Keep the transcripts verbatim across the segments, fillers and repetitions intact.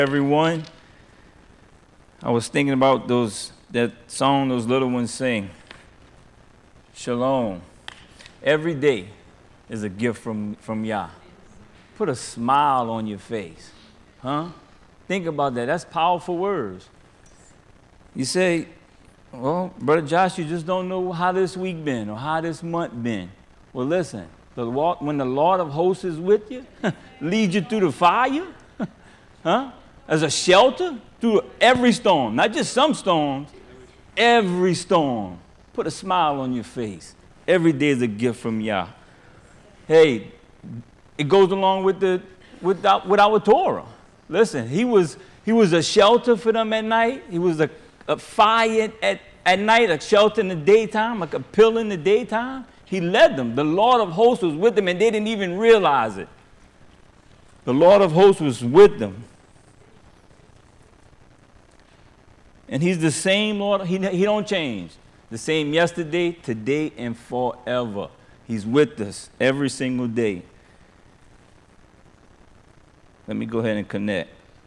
Everyone, I was thinking about those that song those little ones sing. Shalom. Every day is a gift from, from Yah. Put a smile on your face. Huh? Think about that. That's powerful words. You say, well, Brother Josh, you just don't know how this week been or how this month been. Well, listen, the Lord, when the Lord of hosts is with you, lead you through the fire, huh? As a shelter through every storm, not just some storms, every storm. Put a smile on your face. Every day is a gift from Yah. Hey, it goes along with the with our, with our Torah. Listen, he was he was a shelter for them at night. He was a, a fire at, at night, a shelter in the daytime, like a pillar in the daytime. He led them. The Lord of hosts was with them, and they didn't even realize it. The Lord of hosts was with them. And he's the same Lord. He, he don't change. The same yesterday, today, and forever. He's with us every single day. Let me go ahead and connect.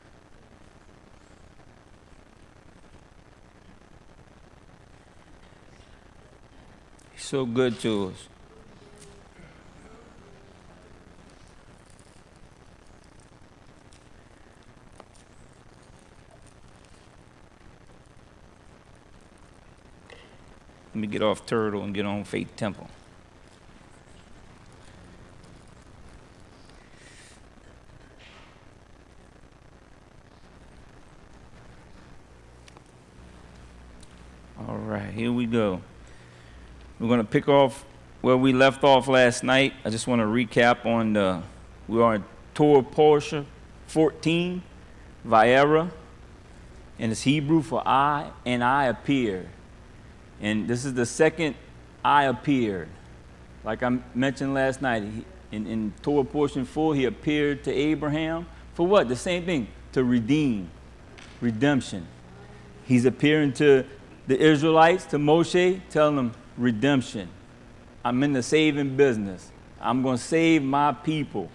He's so good to us. Let me get off Turtle and get on Faith Temple. All right, here we go. We're going to pick off where we left off last night. I just want to recap on the, we are in Torah Portia fourteen, Vaera, and it's Hebrew for I, and I appeared. And this is the second I appeared. Like I mentioned last night, he, in, in Torah portion four, he appeared to Abraham. For what? The same thing, to redeem, redemption. He's appearing to the Israelites, to Moshe, telling them, redemption. I'm in the saving business. I'm going to save my people.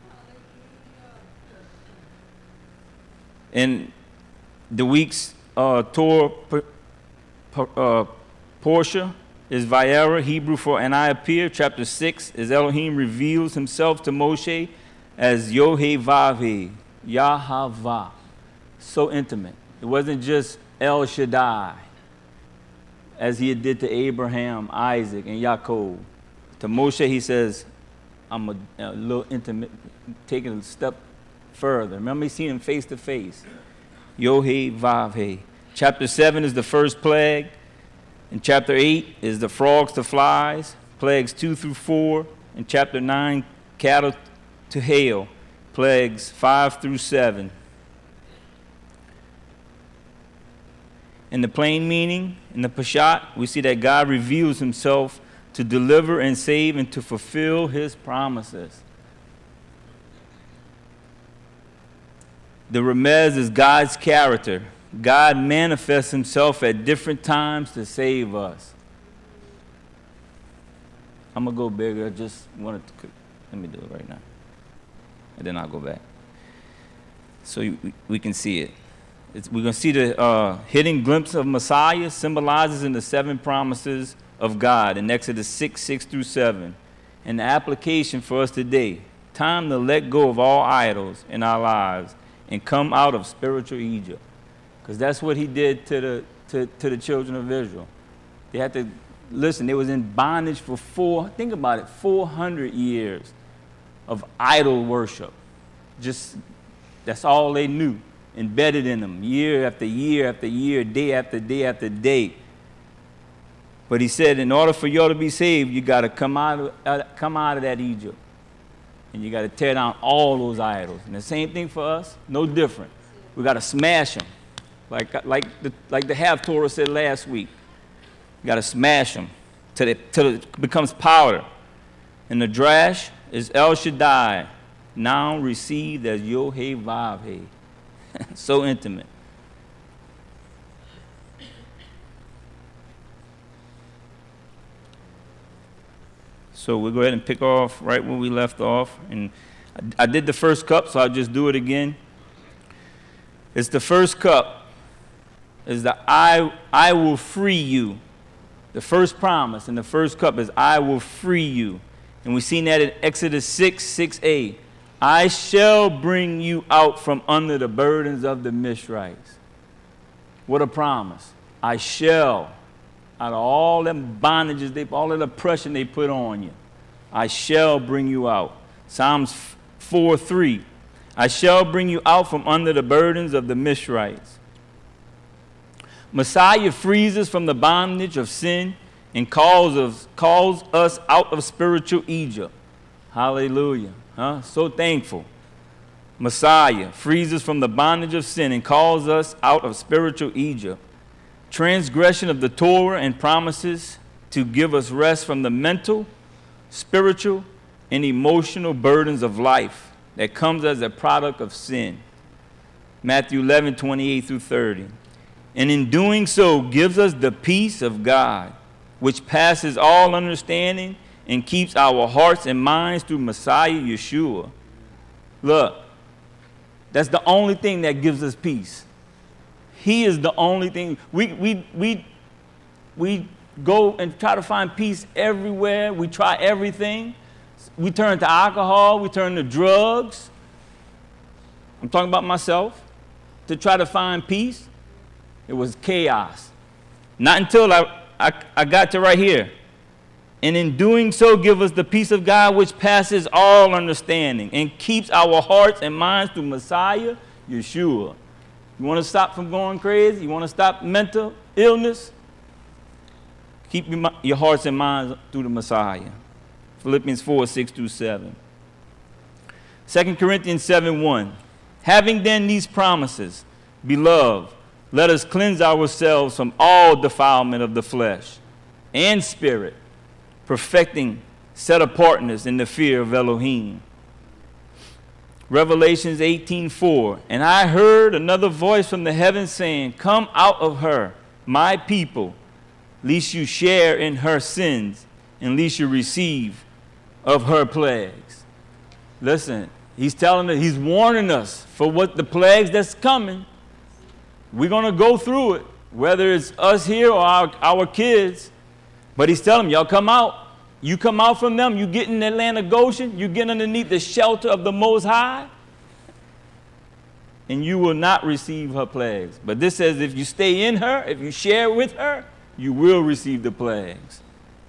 And the week's uh, Torah uh, Portia is Vaera, Hebrew for and I appear. Chapter six is Elohim reveals himself to Moshe as Yohevavhe, Yahava. So intimate. It wasn't just El Shaddai, as he did to Abraham, Isaac, and Yaakov. To Moshe, he says, I'm a, a little intimate, taking a step further. Remember, he's seen him face to face. Yohevavhe. Chapter seven is the first plague. In chapter eight is the frogs to flies, plagues two through four. In chapter nine, cattle to hail, plagues five through seven. In the plain meaning, in the Peshat, we see that God reveals himself to deliver and save and to fulfill his promises. The Remez is God's character. God manifests himself at different times to save us. I'm going to go bigger. I just wanted to, let me do it right now. And then I'll go back. So you, we can see it. It's, we're going to see the uh, hidden glimpse of Messiah symbolizes in the seven promises of God in Exodus six, six through seven. And the application for us today, time to let go of all idols in our lives and come out of spiritual Egypt. Because that's what he did to the to, to the children of Israel. They had to, listen, they was in bondage for four, think about it, four hundred years of idol worship. Just, that's all they knew, embedded in them, year after year after year, day after day after day. But he said, in order for y'all to be saved, you got to come out of, uh, come out of that Egypt. And you got to tear down all those idols. And the same thing for us, no different. We got to smash them. Like, like, the, like the half Torah said last week. You got to smash them till it, till it becomes powder. And the drash is El Shaddai, now received as Yohevavhe. So intimate. So we'll go ahead and pick off right where we left off. And I, I did the first cup, so I'll just do it again. It's the first cup. Is the I, I will free you. The first promise in the first cup is I will free you. And we've seen that in Exodus six, six a. I shall bring you out from under the burdens of the Mishrites. What a promise. I shall. Out of all them bondages, they, all of the oppression they put on you, I shall bring you out. Psalms four, three. I shall bring you out from under the burdens of the Mishrites. Messiah frees us from the bondage of sin and calls us, calls us out of spiritual Egypt. Hallelujah. Huh? So thankful. Messiah frees us from the bondage of sin and calls us out of spiritual Egypt. Transgression of the Torah and promises to give us rest from the mental, spiritual, and emotional burdens of life that comes as a product of sin. Matthew eleven, twenty-eight through thirty. And in doing so gives us the peace of God, which passes all understanding and keeps our hearts and minds through Messiah Yeshua. Look, that's the only thing that gives us peace. He is the only thing. We, we, we, we go and try to find peace everywhere. We try everything. We turn to alcohol. We turn to drugs. I'm talking about myself. To try to find peace. It was chaos. Not until I, I, I got to right here. And in doing so, give us the peace of God which passes all understanding and keeps our hearts and minds through Messiah, Yeshua. You want to stop from going crazy? You want to stop mental illness? Keep your, your hearts and minds through the Messiah. Philippians four, six through seven. Second Corinthians seven, one. Having then these promises, beloved, let us cleanse ourselves from all defilement of the flesh and spirit, perfecting set apartness in the fear of Elohim. Revelations eighteen, four. And I heard another voice from the heavens saying, come out of her, my people, lest you share in her sins, and lest you receive of her plagues. Listen, he's telling us, he's warning us for what the plagues that's coming. We're going to go through it, whether it's us here or our, our kids. But he's telling them, y'all come out. You come out from them, you get in the land of Goshen, you get underneath the shelter of the Most High, and you will not receive her plagues. But this says if you stay in her, if you share with her, you will receive the plagues.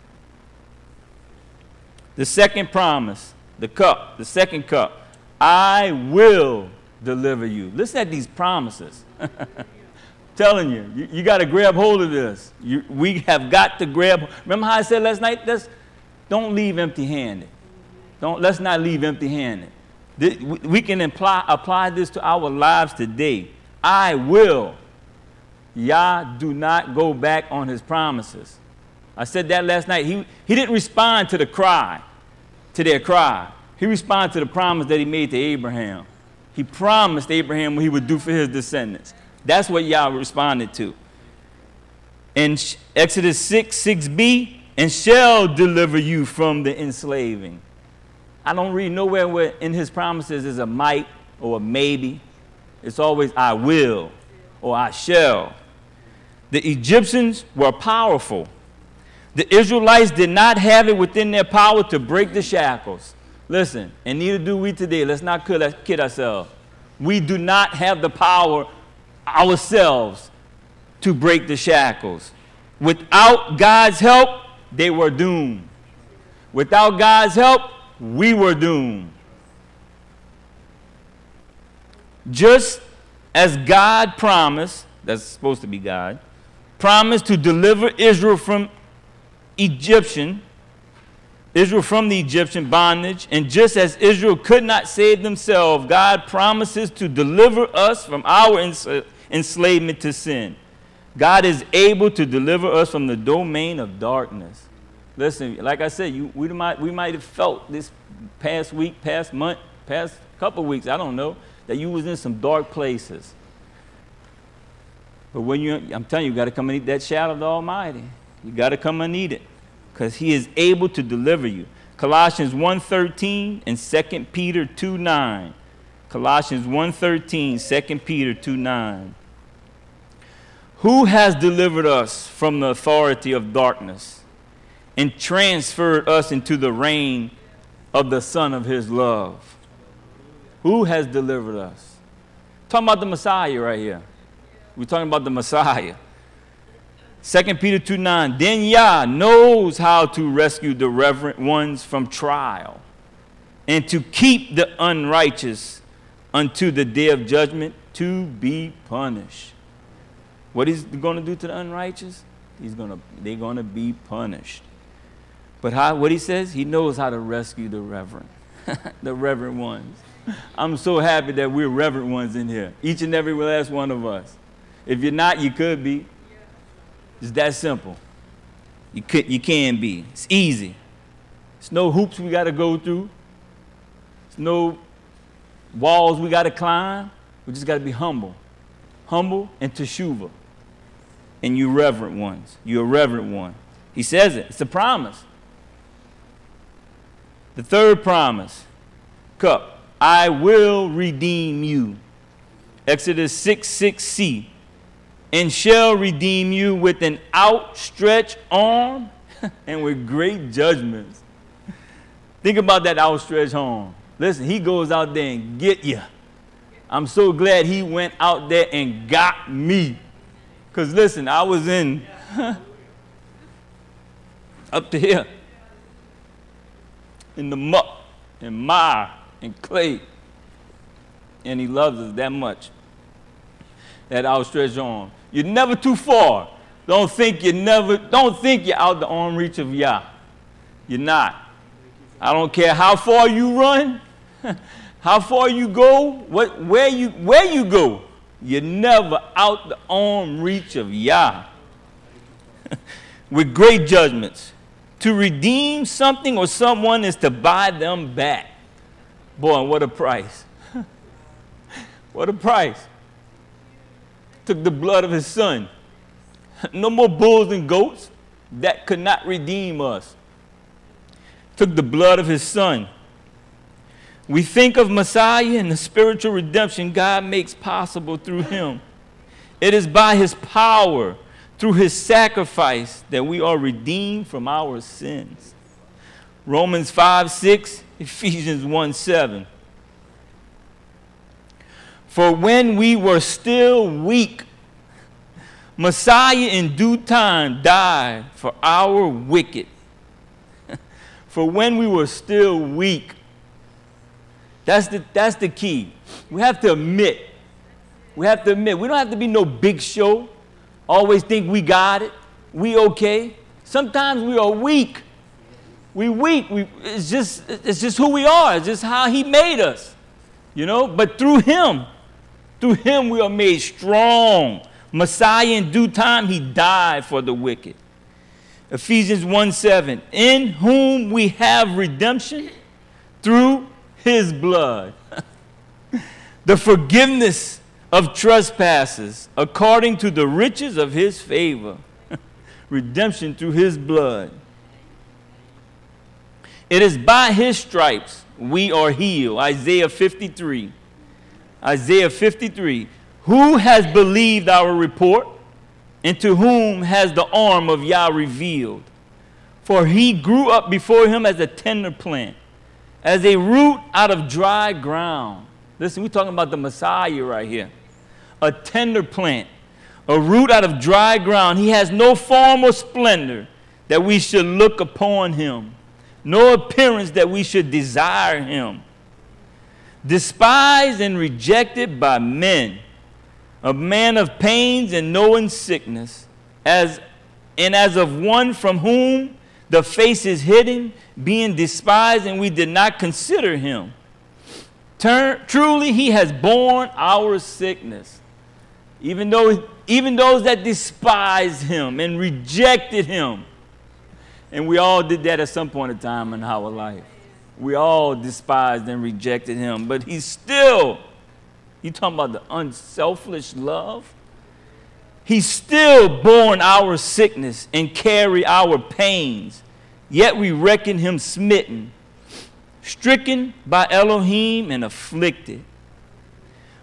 The second promise, the cup, the second cup, I will deliver you. Listen at these promises. Telling you, you, you got to grab hold of this. You, we have got to grab. Remember how I said last night? Let's, don't leave empty-handed. Don't, let's not leave empty-handed. This, we, we can imply, apply this to our lives today. I will. Yah do not go back on his promises. I said that last night. He, he didn't respond to the cry, to their cry. He responded to the promise that he made to Abraham. He promised Abraham what he would do for his descendants. That's what Yah responded to. In Exodus six, six b, and shall deliver you from the enslaving. I don't read nowhere where in his promises is a might or a maybe. It's always I will or I shall. The Egyptians were powerful. The Israelites did not have it within their power to break the shackles. Listen, and neither do we today. Let's not kid ourselves. We do not have the power ourselves to break the shackles. Without God's help, they were doomed. Without God's help, we were doomed. Just as God promised, that's supposed to be God, promised to deliver Israel from Egyptian, Israel from the Egyptian bondage, and just as Israel could not save themselves, God promises to deliver us from our ens- enslavement to sin. God is able to deliver us from the domain of darkness. Listen, like I said, you, we, might, we might have felt this past week, past month, past couple weeks, I don't know, that you was in some dark places. But when you, I'm telling you, you got to come and eat that shadow of the Almighty. You got to come and eat it, because he is able to deliver you. Colossians one thirteen and Second Peter two nine. Colossians one thirteen, Second Peter two nine. Who has delivered us from the authority of darkness and transferred us into the reign of the Son of his love? Who has delivered us? Talking about the Messiah right here. We're talking about the Messiah. Second Peter two nine. Then Yah knows how to rescue the reverent ones from trial and to keep the unrighteous unto the day of judgment to be punished. What is he going to do to the unrighteous? He's going to, they're going to be punished. But how, what he says, he knows how to rescue the reverent, the reverent ones. I'm so happy that we're reverent ones in here, each and every last one of us. If you're not, you could be. It's that simple. You could, you can be. It's easy. It's no hoops we got to go through. It's no walls we got to climb. We just got to be humble. Humble and teshuva. And you reverent ones. You're a reverent one. He says it. It's a promise. The third promise. Cup. I will redeem you. Exodus six six c. And shall redeem you with an outstretched arm and with great judgments. Think about that outstretched arm. Listen, he goes out there and get you. I'm so glad he went out there and got me. Because listen, I was in up to here in the muck and mire and clay. And he loves us that much. That outstretched arm. You're never too far. Don't think you're never, don't think you're out the arm reach of Yah. You're not. I don't care how far you run, how far you go, what, where you where you go. You're never out the arm reach of Yah. With great judgments. To redeem something or someone is to buy them back. Boy, what a price. What a price. Took the blood of his son. No more bulls and goats. That could not redeem us. Took the blood of his son. We think of Messiah and the spiritual redemption God makes possible through him. It is by his power, through his sacrifice, that we are redeemed from our sins. Romans five six, Ephesians one seven. For when we were still weak, Messiah in due time died for our wicked. For when we were still weak. That's the, that's the key. We have to admit. We have to admit. We don't have to be no big show. Always think we got it. We okay. Sometimes we are weak. We weak. We, it's just, it's just who we are. It's just how he made us. You know, but through him, through him we are made strong. Messiah in due time, he died for the wicked. Ephesians one seven, in whom we have redemption through his blood. The forgiveness of trespasses according to the riches of his favor. Redemption through his blood. It is by his stripes we are healed. Isaiah fifty-three. Isaiah fifty-three. Who has believed our report, and to whom has the arm of Yah revealed? For he grew up before him as a tender plant, as a root out of dry ground. Listen, we're talking about the Messiah right here. A tender plant, a root out of dry ground. He has no form or splendor that we should look upon him, no appearance that we should desire him. Despised and rejected by men, a man of pains and knowing sickness, as and as of one from whom the face is hidden, being despised, and we did not consider him. Turn, truly he has borne our sickness. Even though, even those that despised him and rejected him. And we all did that at some point in time in our life. We all despised and rejected him. But he's still, you talking about the unselfish love? He's still borne our sickness and carry our pains. Yet we reckon him smitten, stricken by Elohim and afflicted.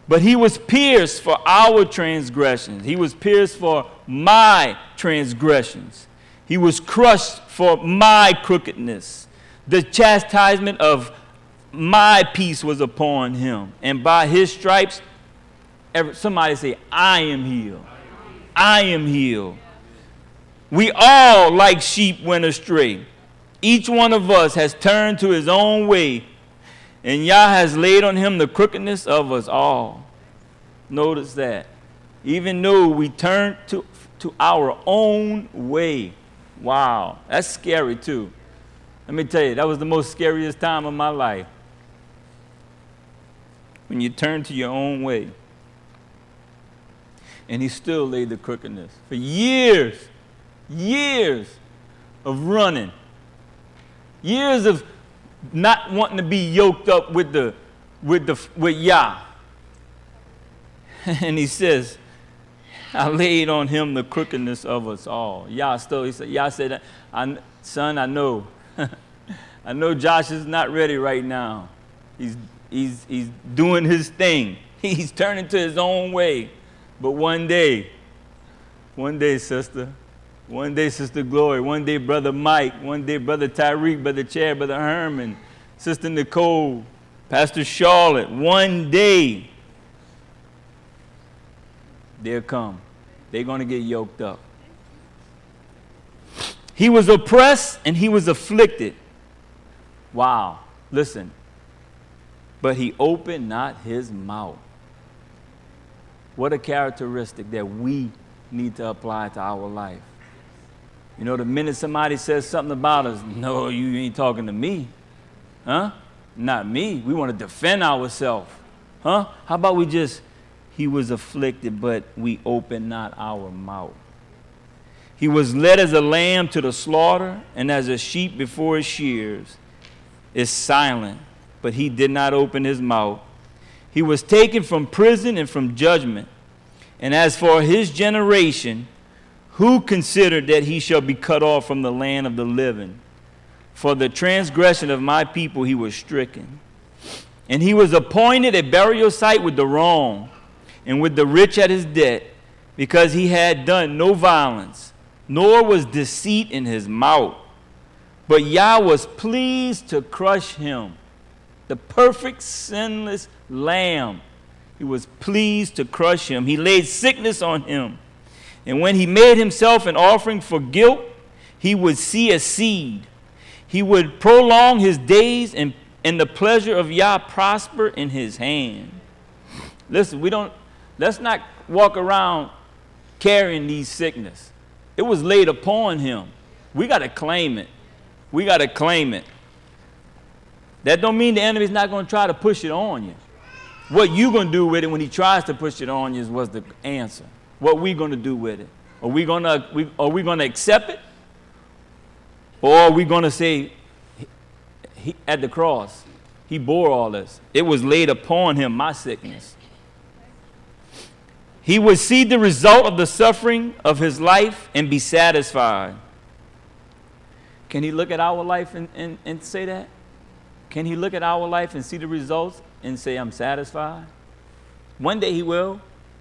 But he was pierced for our transgressions. He was pierced for my transgressions. He was crushed for my crookedness. The chastisement of my peace was upon him. And by his stripes, every, somebody say, I am healed. I am healed. We all, like sheep, went astray. Each one of us has turned to his own way, and Yah has laid on him the crookedness of us all. Notice that. Even though we turned to, to our own way. Wow, that's scary too. Let me tell you, that was the most scariest time of my life. When you turn to your own way. And he still laid the crookedness. For years, years of running. Years of not wanting to be yoked up with the with the with Yah. And he says, I laid on him the crookedness of us all. Yah still, he said, Yah said, I, son, I know. I know Josh is not ready right now. He's he's he's doing his thing. He's turning to his own way. But one day, one day, sister, one day, Sister Glory, one day, Brother Mike, one day, Brother Tyreek, Brother Chad, Brother Herman, Sister Nicole, Pastor Charlotte, one day, they'll come. They're going to get yoked up. He was oppressed and he was afflicted. Wow. Listen. But he opened not his mouth. What a characteristic that we need to apply to our life. You know, the minute somebody says something about us, no, you ain't talking to me. Huh? Not me. We want to defend ourselves. Huh? How about we just, he was afflicted, but we opened not our mouth. He was led as a lamb to the slaughter, and as a sheep before his shears is silent, but he did not open his mouth. He was taken from prison and from judgment. And as for his generation, who considered that he shall be cut off from the land of the living? For the transgression of my people he was stricken. And he was appointed a burial site with the wrong, and with the rich at his debt, because he had done no violence, nor was deceit in his mouth. But Yah was pleased to crush him. The perfect, sinless Lamb. He was pleased to crush him. He laid sickness on him. And when he made himself an offering for guilt, he would see a seed. He would prolong his days, and, and the pleasure of Yah prosper in his hand. Listen, we don't, let's not walk around carrying these sickness. It was laid upon him. We got to claim it. We got to claim it. That don't mean the enemy's not going to try to push it on you. What you going to do with it when he tries to push it on you is was the answer. What we going to do with it? Are we going to we, are we going to accept it? Or are we going to say, he, he, at the cross, he bore all this. It was laid upon him, my sickness. He would see the result of the suffering of his life and be satisfied. Can he look at our life and, and, and say that? Can he look at our life and see the results and say, I'm satisfied? One day he will.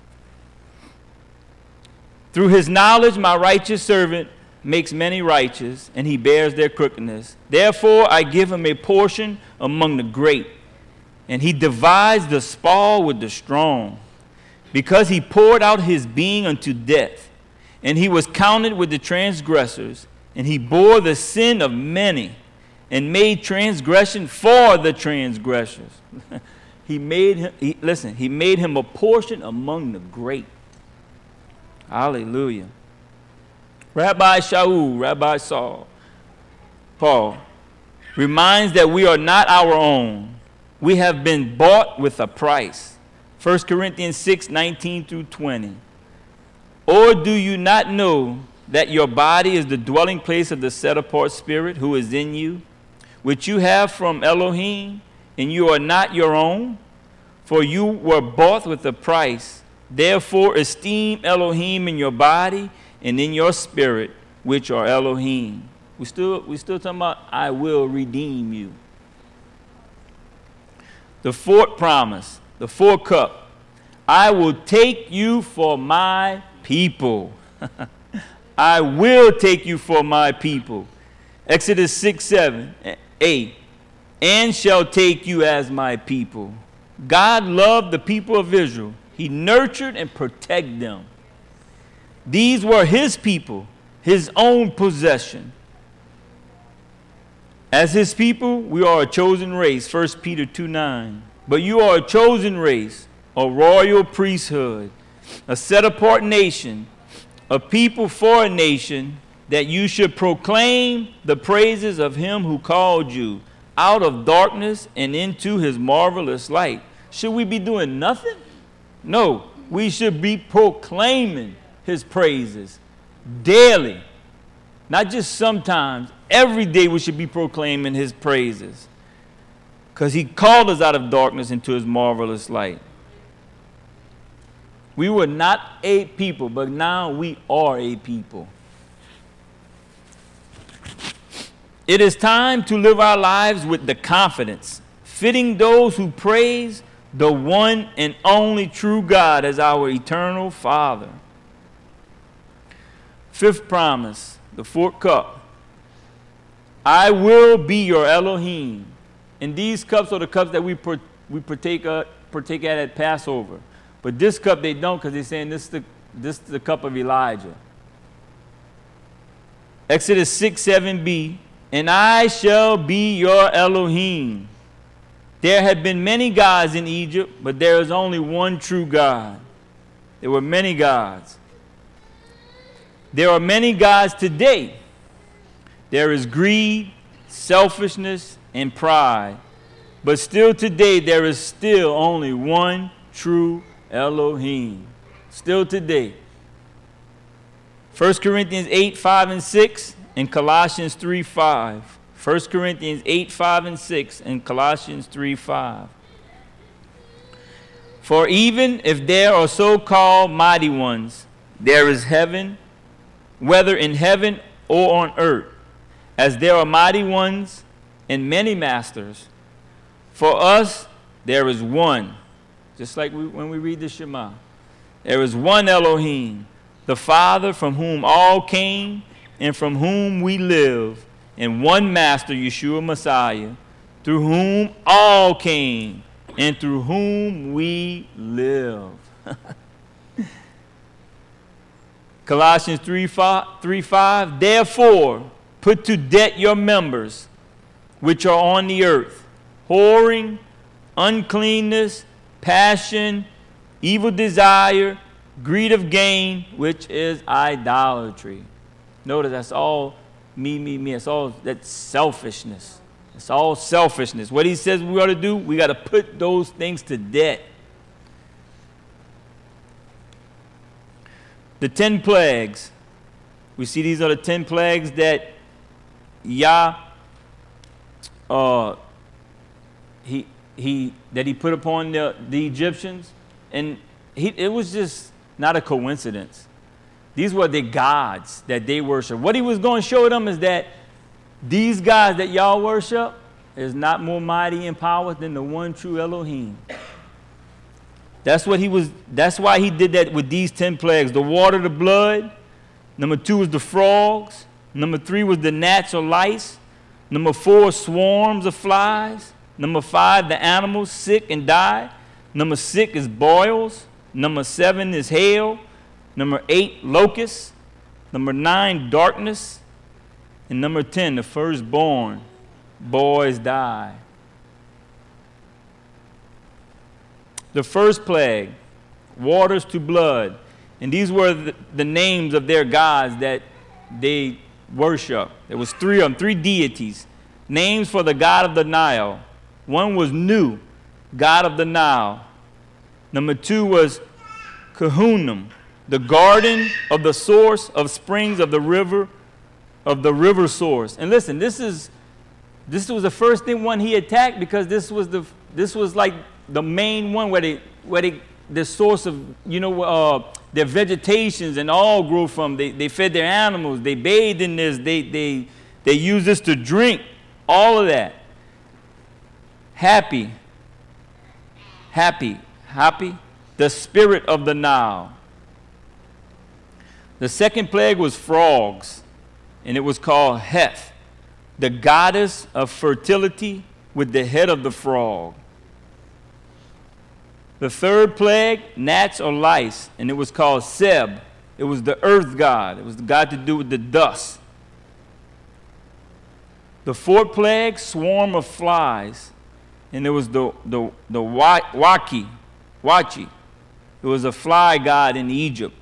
Through his knowledge, my righteous servant makes many righteous, and he bears their crookedness. Therefore, I give him a portion among the great, and he divides the spoil with the strong, because he poured out his being unto death, and he was counted with the transgressors, and he bore the sin of many, and made transgression for the transgressors. he made him, he, listen, he made him a portion among the great. Hallelujah. Rabbi Shaul, Rabbi Saul, Paul, reminds that we are not our own. We have been bought with a price. First Corinthians six, nineteen through twenty. Or do you not know that your body is the dwelling place of the set-apart Spirit who is in you, which you have from Elohim, and you are not your own? For you were bought with a price. Therefore esteem Elohim in your body and in your spirit, which are Elohim. We still, we still talking about, I will redeem you. The fourth promise, the fourth cup. I will take you for my people. I will take you for my people. Exodus six, seven, eight. And shall take you as my people. God loved the people of Israel. He nurtured and protected them. These were his people, his own possession. As his people, we are a chosen race, First Peter two, nine. But you are a chosen race, a royal priesthood, a set-apart nation, a people for a nation, that you should proclaim the praises of him who called you out of darkness and into his marvelous light. Should we be doing nothing? No, we should be proclaiming his praises daily. Not just sometimes. Every day we should be proclaiming his praises. Because he called us out of darkness into his marvelous light. We were not a people, but now we are a people. It is time to live our lives with the confidence, fitting those who praise the one and only true God as our eternal Father. Fifth promise, the fourth cup. I will be your Elohim. And these cups are the cups that we per, we partake, uh, partake at at Passover. But this cup they don't, because they're saying this is, the, this is the cup of Elijah. Exodus six, seven b. And I shall be your Elohim. There had been many gods in Egypt, but there is only one true God. There were many gods. There are many gods today. There is greed, selfishness, and pride. But still today, there is still only one true Elohim. Still today. First Corinthians eight, five, and six, and Colossians three, five. First Corinthians eight, five, and six, and Colossians three, five. For even if there are so-called mighty ones, there is heaven, whether in heaven or on earth, as there are mighty ones and many masters. For us, there is one. Just like we, when we read the Shema. There is one Elohim, the Father, from whom all came and from whom we live, and one Master, Yeshua Messiah, through whom all came and through whom we live. Colossians three, five. Therefore, put to death your members which are on the earth, whoring, uncleanness, passion, evil desire, greed of gain, which is idolatry. Notice that's all me, me, me. It's all that selfishness. It's all selfishness. What he says we ought to do, we got to put those things to death. The ten plagues. We see these are the ten plagues that Yah, uh, he, he, that he put upon the, the Egyptians. And he, it was just not a coincidence. These were the gods that they worship. What he was going to show them is that these gods that y'all worship is not more mighty in power than the one true Elohim. That's what he was, that's why he did that with these ten plagues. The water, the blood. Number two was the frogs. Number three was the gnats or lice. Number four, swarms of flies. Number five, the animals sick and die. Number six is boils. Number seven is hail. Number eight, locusts. Number nine, darkness. And number ten, the firstborn, boys die. The first plague, waters to blood. And these were the, the names of their gods that they worship. There was three of them, three deities. Names for the god of the Nile. One was Nu, god of the Nile. Number two was Kahunam, the garden of the source of springs of the river, of the river source. And listen, this is this was the first thing one he attacked, because this was the this was like the main one where they where they the source of, you know, uh, their vegetations and all grew from. They they fed their animals. They bathed in this. They they they used this to drink. All of that. Happy. Happy. Happy. the spirit of the Nile. The second plague was frogs, and it was called Heth, the goddess of fertility with the head of the frog. The third plague, gnats or lice, and it was called Seb. It was the earth god. It was the god to do with the dust. The fourth plague, swarm of flies, and it was the the the Waki, Wachi. It was a fly god in Egypt.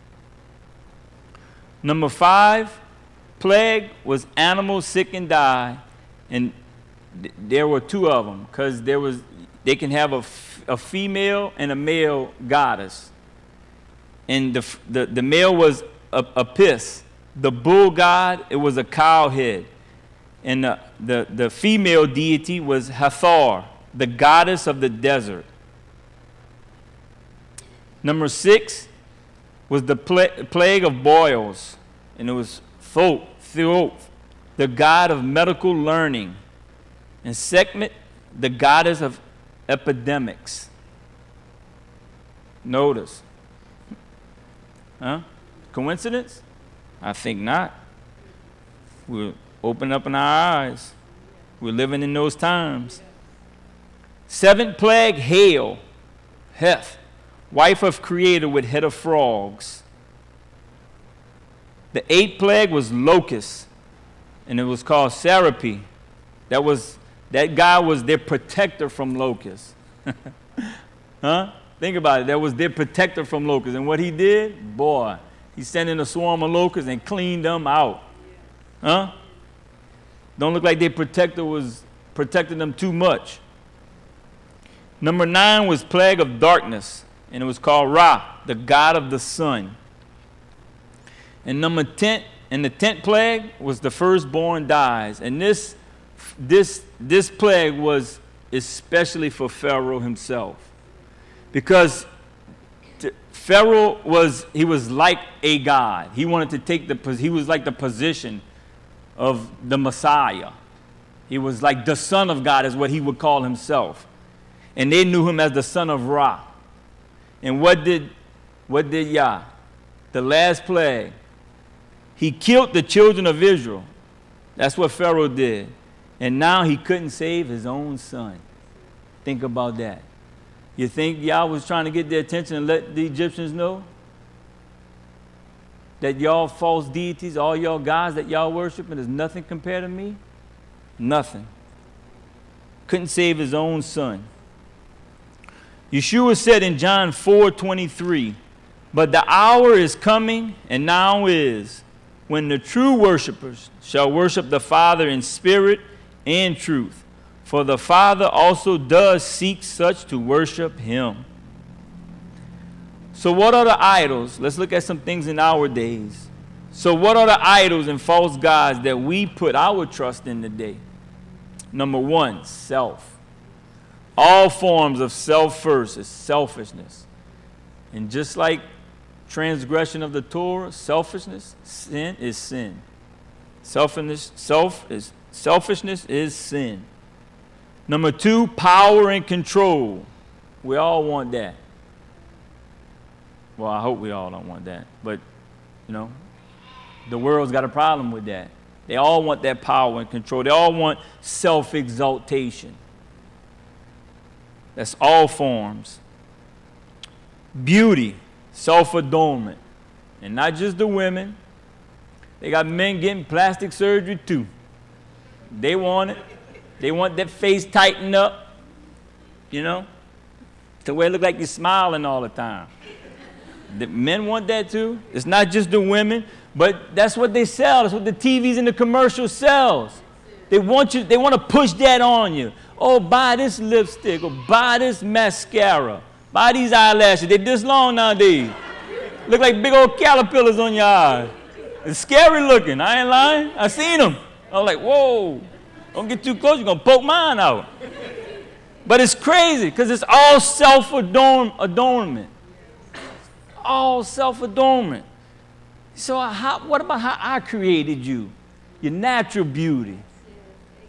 Number five plague was animals sick and die, and th- there were two of them because there was they can have a, f- a female and a male goddess, and the f- the, the male was a, a piss. The bull god, it was a cow head, and the, the the female deity was Hathor, the goddess of the desert. Number six was the pla- plague of boils, and it was Thoth, Thoth, the god of medical learning, and Sekhmet, the goddess of epidemics. Notice. Huh? Coincidence? I think not. We're opening up in our eyes. We're living in those times. Seventh plague, hail, Heth, wife of creator with head of frogs. The eighth plague was locusts, and it was called Serapi. That was that guy was their protector from locusts. Huh? Think about it. That was their protector from locusts. And what he did, boy, he sent in a swarm of locusts and cleaned them out. Huh? Don't look like their protector was protecting them too much. Number nine was plague of darkness, and it was called Ra, the god of the sun. And number ten, and the tenth plague was the firstborn dies. And this, this, this plague was especially for Pharaoh himself, because t- Pharaoh was he was like a god. He wanted to take the he was like the position of the Messiah. He was like the son of God, is what he would call himself. And they knew him as the son of Ra. And what did what did Yah? The last plague. He killed the children of Israel. That's what Pharaoh did. And now he couldn't save his own son. Think about that. You think Yah was trying to get their attention and let the Egyptians know that y'all false deities, all y'all gods that y'all worshiping is nothing compared to me? Nothing. Couldn't save his own son. Yeshua said in John four twenty-three, but the hour is coming, and now is, when the true worshipers shall worship the Father in spirit and truth. For the Father also does seek such to worship him. So what are the idols? Let's look at some things in our days. So what are the idols and false gods that we put our trust in today? Number one, self. All forms of self first is selfishness. And just like transgression of the Torah, selfishness, sin is sin. Selfishness, self is selfishness is sin. Number two, power and control. We all want that. Well, I hope we all don't want that. But, you know, the world's got a problem with that. They all want that power and control. They all want self-exaltation. That's all forms. Beauty, self-adornment. And not just the women. They got men getting plastic surgery too. They want it. They want that face tightened up, you know, to where it look like you're smiling all the time. The men want that too. It's not just the women, but that's what they sell. That's what the T Vs and the commercials sells. They want you. They want to push that on you. Oh, buy this lipstick or buy this mascara. Buy these eyelashes. They're this long nowadays. Look like big old caterpillars on your eyes. It's scary looking. I ain't lying. I seen them. I was like, whoa. Don't get too close, you're going to poke mine out. But it's crazy because it's all self-adornment. All self-adornment. So how, what about how I created you? Your natural beauty.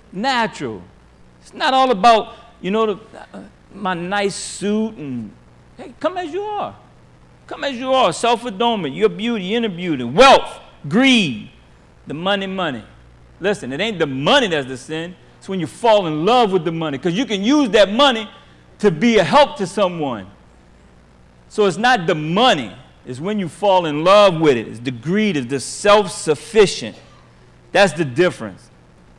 Natural. It's not all about, you know, the, uh, my nice suit and Hey, come as you are. Come as you are. Self-adornment, your beauty, inner beauty, wealth, greed, the money, money. Listen, it ain't the money that's the sin. It's when you fall in love with the money, because you can use that money to be a help to someone. So it's not the money. It's when you fall in love with it. It's the greed. It's the self-sufficient. That's the difference.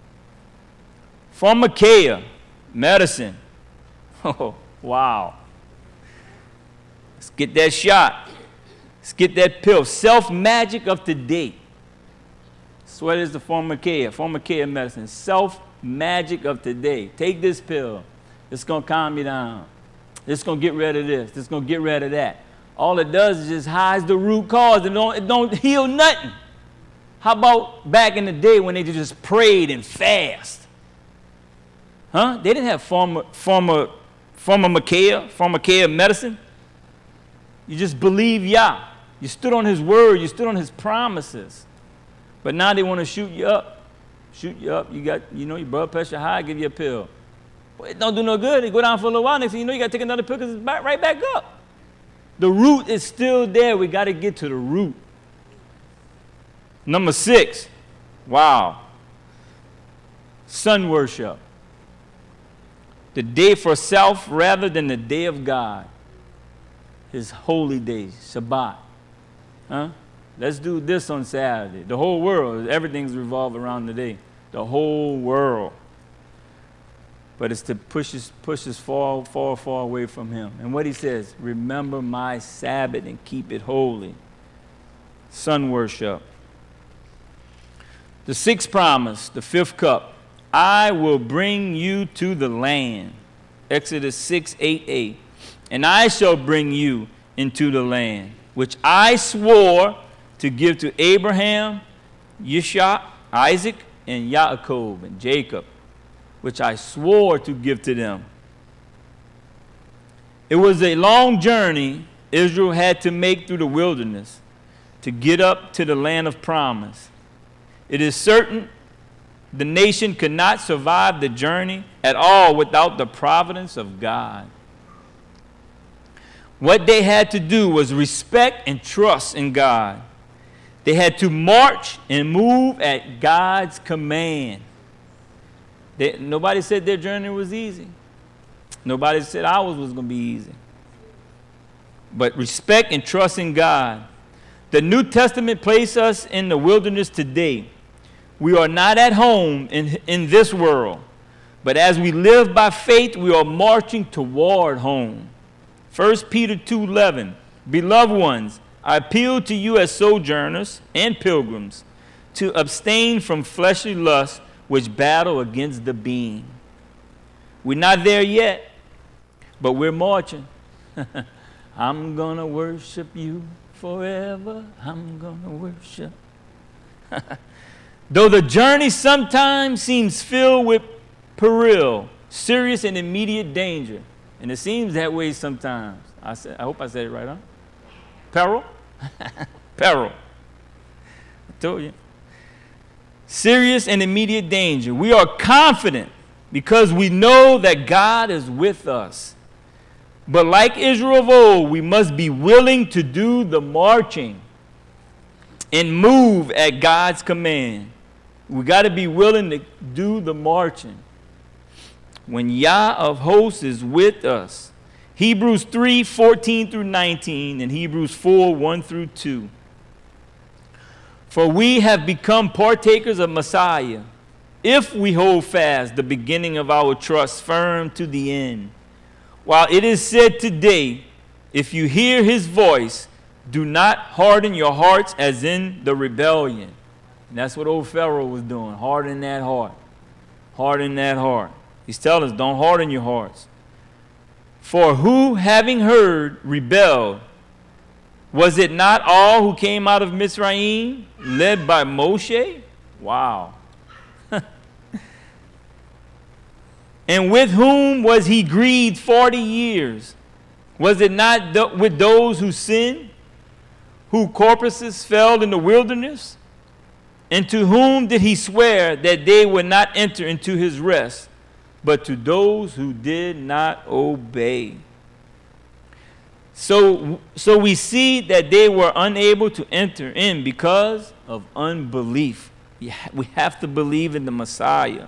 Pharmakeia, medicine. Oh, wow. Let's get that shot. Let's get that pill. Self-magic of today. That's what is the pharmakeia. Pharmakeia medicine. Self-magic of today. Take this pill. It's going to calm you down. It's going to get rid of this. It's going to get rid of that. All it does is just hides the root cause. It don't, it don't heal nothing. How about back in the day when they just prayed and fast? Huh? They didn't have pharma, pharma, pharmakeia, pharmakeia medicine. You just believe Yah. You stood on his word. You stood on his promises. But now they want to shoot you up. Shoot you up. You got, you know, your blood pressure high, give you a pill. But it don't do no good. It go down for a little while. Next thing you know, you got to take another pill because it's back, right back up. The root is still there. We got to get to the root. Number six. Wow. Sun worship. The day for self rather than the day of God. His holy day, Shabbat. Huh? Let's do this on Saturday. The whole world, everything's revolved around the day. The whole world. But it's to push us, push us far, far, far away from him. And what he says, remember my Sabbath and keep it holy. Sun worship. The sixth promise, the fifth cup. I will bring you to the land. Exodus six, eight, eight. And I shall bring you into the land, which I swore to give to Abraham, Yishak, Isaac, and Yaakov, and Jacob, which I swore to give to them. It was a long journey Israel had to make through the wilderness to get up to the land of promise. It is certain the nation could not survive the journey at all without the providence of God. What they had to do was respect and trust in God. They had to march and move at God's command. They, nobody said their journey was easy. Nobody said ours was going to be easy. But respect and trust in God. The New Testament places us in the wilderness today. We are not at home in, in this world. But as we live by faith, we are marching toward home. First Peter two eleven, beloved ones, I appeal to you as sojourners and pilgrims to abstain from fleshly lusts which battle against the being. We're not there yet, but we're marching. I'm going to worship you forever. I'm going to worship. Though the journey sometimes seems filled with peril, serious and immediate danger. And it seems that way sometimes. I said, I hope I said it right, huh? Peril? Peril. I told you. Serious and immediate danger. We are confident because we know that God is with us. But like Israel of old, we must be willing to do the marching and move at God's command. We got to be willing to do the marching. When Yah of hosts is with us. Hebrews three, fourteen through nineteen, and Hebrews four, one through two. For we have become partakers of Messiah, if we hold fast the beginning of our trust firm to the end. While it is said today, if you hear his voice, do not harden your hearts as in the rebellion. And that's what old Pharaoh was doing, harden that heart. Harden that heart. He's telling us, don't harden your hearts. For who, having heard, rebelled? Was it not all who came out of Mizraim, led by Moshe? Wow. And with whom was he grieved forty years? Was it not th- with those who sinned, whose corpses fell in the wilderness? And to whom did he swear that they would not enter into his rest, but to those who did not obey? So, so we see that they were unable to enter in because of unbelief. We have to believe in the Messiah.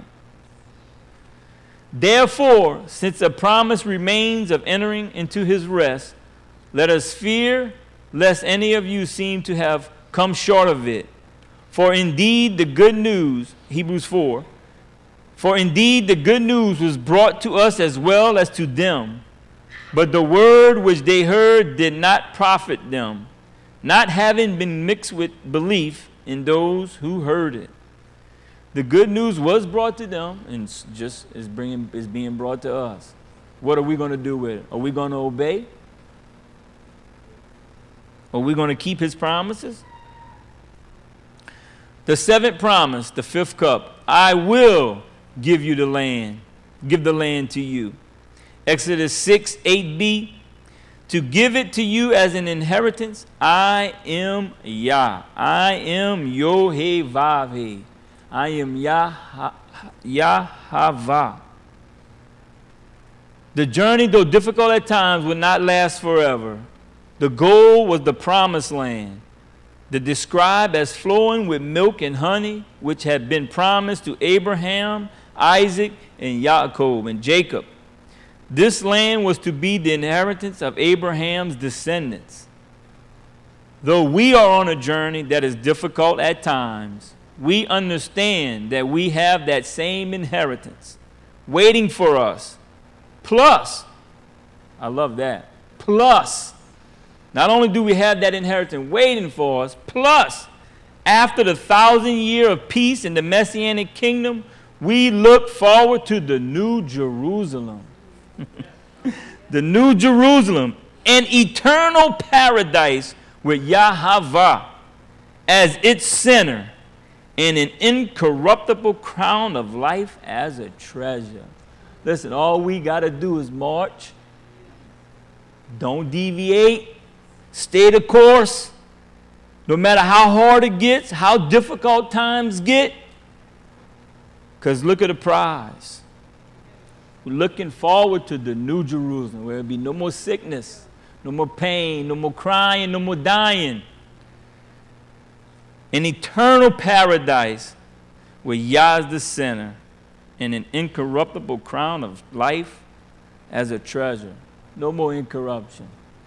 Therefore, since a promise remains of entering into his rest, let us fear lest any of you seem to have come short of it. For indeed the good news, Hebrews four, for indeed the good news was brought to us as well as to them. But the word which they heard did not profit them, not having been mixed with belief in those who heard it. The good news was brought to them and just is, bringing, is being brought to us. What are we going to do with it? Are we going to obey? Are we going to keep his promises? The seventh promise, the fifth cup, I will give you the land, give the land to you. Exodus six, eight b, to give it to you as an inheritance, I am Yah. I am Yohevavhe. I am Yah, Yahava. The journey, though difficult at times, would not last forever. The goal was the promised land, the described as flowing with milk and honey, which had been promised to Abraham, Isaac, and Yaakov and Jacob. This land was to be the inheritance of Abraham's descendants. Though we are on a journey that is difficult at times, we understand that we have that same inheritance waiting for us. Plus, I love that, plus, not only do we have that inheritance waiting for us, plus, after the thousand year of peace in the Messianic kingdom, we look forward to the New Jerusalem. The New Jerusalem, an eternal paradise with Yahweh as its center and an incorruptible crown of life as a treasure. Listen, all we got to do is march. Don't deviate. Stay the course. No matter how hard it gets, how difficult times get. Because look at the prize. We're looking forward to the New Jerusalem, where there'll be no more sickness, no more pain, no more crying, no more dying. An eternal paradise where Yah is the center and an incorruptible crown of life as a treasure. No more incorruption.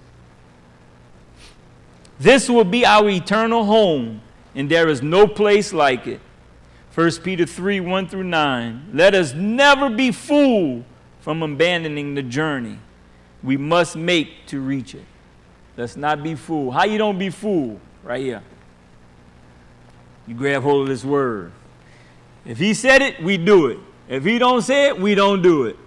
This will be our eternal home, and there is no place like it. First Peter three, one through nine. Let us never be fooled from abandoning the journey we must make to reach it. Let's not be fooled. How you don't be fooled? Right here. You grab hold of this word. If he said it, we do it. If he don't say it, we don't do it.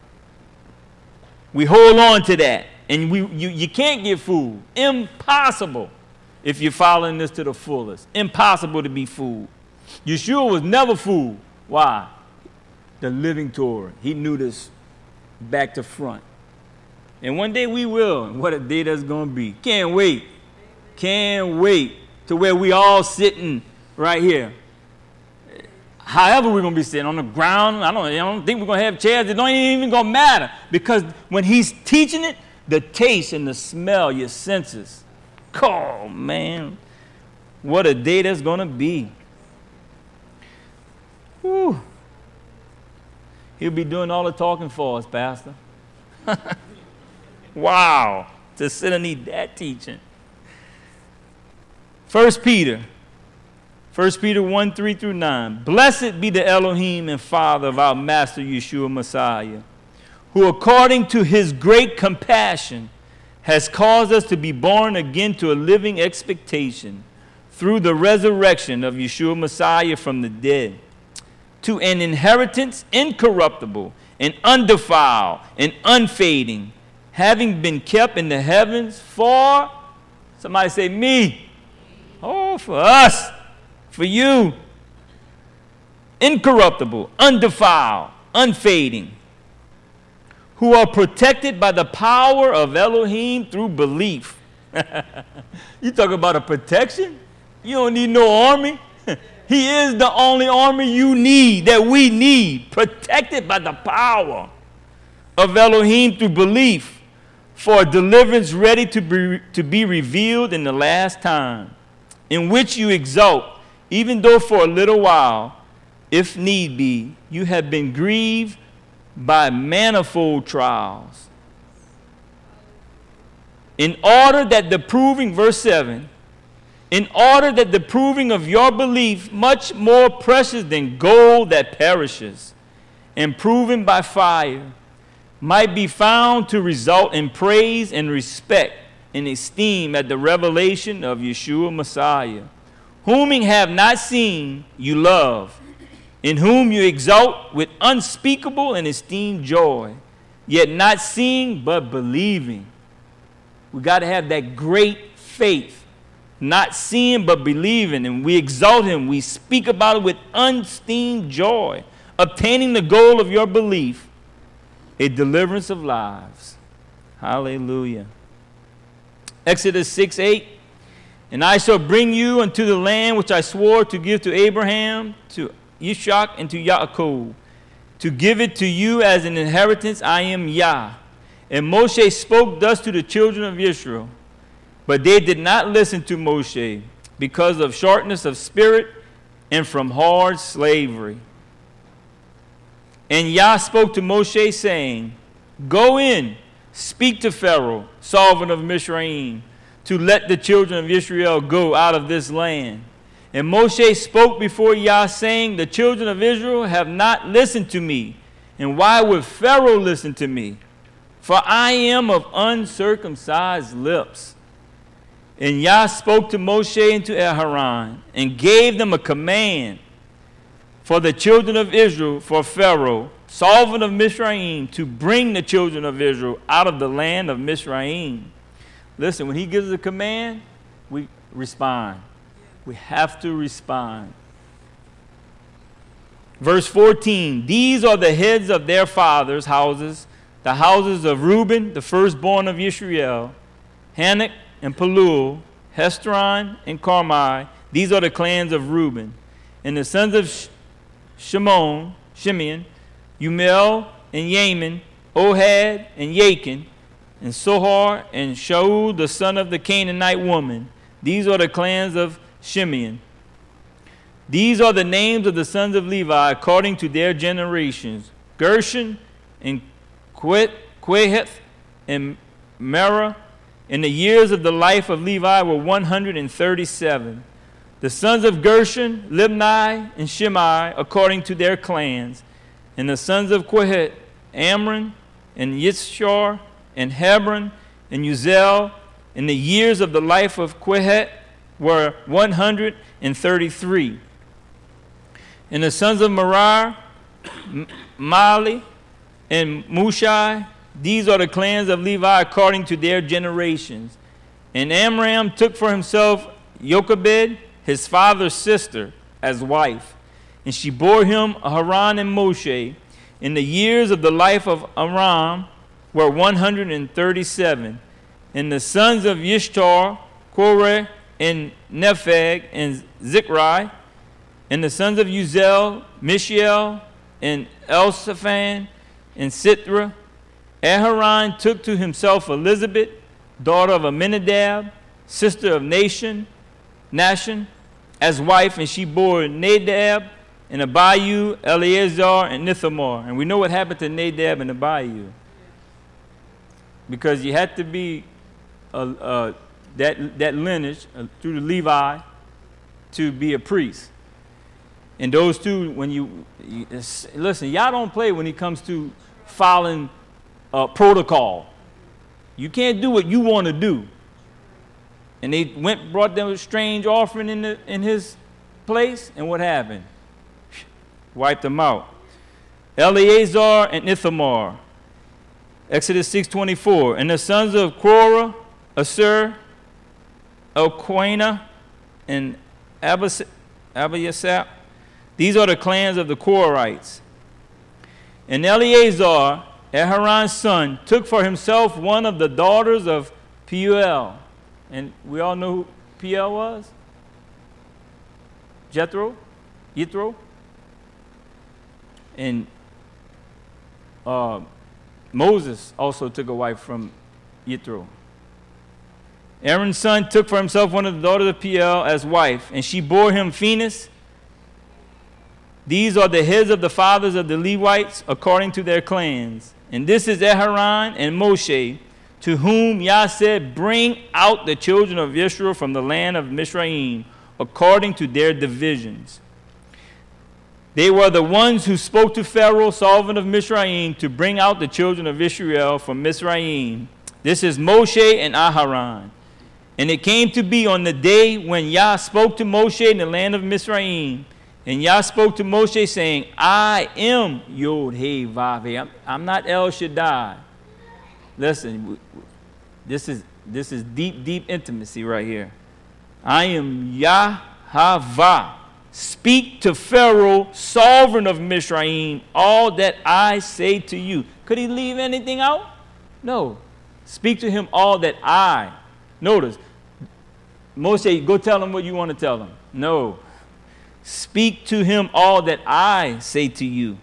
We hold on to that. And we, you, you can't get fooled. Impossible if you're following this to the fullest. Impossible to be fooled. Yeshua was never fooled. Why? The living Torah. He knew this back to front. And one day we will. And what a day that's going to be. Can't wait. Can't wait to where we all sitting right here. However we're going to be sitting on the ground. I don't, I don't think we're going to have chairs. It don't even going to matter. Because when he's teaching it, the taste and the smell, your senses. Oh, man. What a day that's going to be. Whew. He'll be doing all the talking for us, Pastor. Wow. To sit and eat that teaching. First Peter. First Peter one, three through nine. Blessed be the Elohim and Father of our Master Yeshua Messiah, who according to his great compassion has caused us to be born again to a living expectation through the resurrection of Yeshua Messiah from the dead, to an inheritance incorruptible and undefiled and unfading, having been kept in the heavens for, somebody say me, oh, for us, for you, incorruptible, undefiled, unfading, who are protected by the power of Elohim through belief. You talk about a protection? You don't need no army. He is the only army you need, that we need, protected by the power of Elohim through belief, for a deliverance ready to be, to be revealed in the last time, in which you exult, even though for a little while, if need be, you have been grieved by manifold trials, in order that the proving, verse seven, in order that the proving of your belief, much more precious than gold that perishes, and proven by fire, might be found to result in praise and respect and esteem at the revelation of Yeshua Messiah, whom you have not seen, you love, in whom you exult with unspeakable and esteemed joy, yet not seeing but believing. We got to have that great faith, not seeing but believing, and we exalt him. We speak about it with unsteamed joy, obtaining the goal of your belief, a deliverance of lives. Hallelujah. Exodus six eight, and I shall bring you unto the land which I swore to give to Abraham, to Ishak, and to Yaakov, to give it to you as an inheritance. I am Yah. And Moshe spoke thus to the children of Israel, but they did not listen to Moshe because of shortness of spirit and from hard slavery. And Yah spoke to Moshe, saying, go in, speak to Pharaoh, sovereign of Mizraim, to let the children of Israel go out of this land. And Moshe spoke before Yah, saying, the children of Israel have not listened to me. And why would Pharaoh listen to me? For I am of uncircumcised lips. And Yah spoke to Moshe and to Aharon, and gave them a command for the children of Israel, for Pharaoh, sovereign of Mizraim, to bring the children of Israel out of the land of Mizraim. Listen, when he gives a command, we respond. We have to respond. Verse fourteen, these are the heads of their fathers' houses, the houses of Reuben, the firstborn of Yisrael, Hanok and Pelul, Hezron and Carmi. These are the clans of Reuben. And the sons of Sh- Shimon, Shimeon, Umel and Yamin, Ohad and Yachin, and Sohar and Shaul, the son of the Canaanite woman. These are the clans of Shimeon. These are the names of the sons of Levi according to their generations: Gershon and Quahath and Merah. And the years of the life of Levi were one hundred thirty-seven. The sons of Gershon, Libni and Shimei, according to their clans. And the sons of Quahath, Amram and Yishar and Hebron and Uzel. And the years of the life of Quahath were one hundred thirty-three. And the sons of Merari, Mali and Mushai, these are the clans of Levi according to their generations. And Amram took for himself Jochebed, his father's sister, as wife. And she bore him Haran and Moshe. And the years of the life of Aram were one hundred thirty-seven. And the sons of Yishtar, Korah and Nepheg and Zikri. And the sons of Uzel, Mishael and Elsaphan and Sithra. Aharon took to himself Elizabeth, daughter of Aminadab, sister of Nashon, Nashon, as wife, and she bore Nadab and Abihu, Eleazar, and Ithamar. And we know what happened to Nadab and Abihu. Because you had to be uh, uh, that, that lineage uh, through the Levi to be a priest. And those two, when you, you listen, y'all don't play when it comes to following uh, protocol. You can't do what you want to do. And they went, brought them a strange offering in, the, in his place, and what happened? Wiped them out. Eleazar and Ithamar. Exodus six twenty-four. And the sons of Korah, Asur, Elkanah, and Abiasap. These are the clans of the Korahites. And Eleazar, Aharon's son, took for himself one of the daughters of Peuel. And we all know who Peuel was? Jethro? Yithro? And uh, Moses also took a wife from Yitro. Aaron's son took for himself one of the daughters of Piel as wife, and she bore him Phinehas. These are the heads of the fathers of the Levites according to their clans. And this is Aharon and Moshe, to whom Yah said, bring out the children of Israel from the land of Mizraim according to their divisions. They were the ones who spoke to Pharaoh, sovereign of Mizraim, to bring out the children of Israel from Mizraim. This is Moshe and Aharon. And it came to be on the day when Yah spoke to Moshe in the land of Mizraim, and Yah spoke to Moshe, saying, I am Yod He Vav He. I'm, I'm not El Shaddai. Listen, this is, this is deep, deep intimacy right here. I am Yahweh. Speak to Pharaoh, sovereign of Mizraim, all that I say to you. Could he leave anything out? No. Speak to him all that I. Notice, Moshe, go tell him what you want to tell him. No. Speak to him all that I say to you.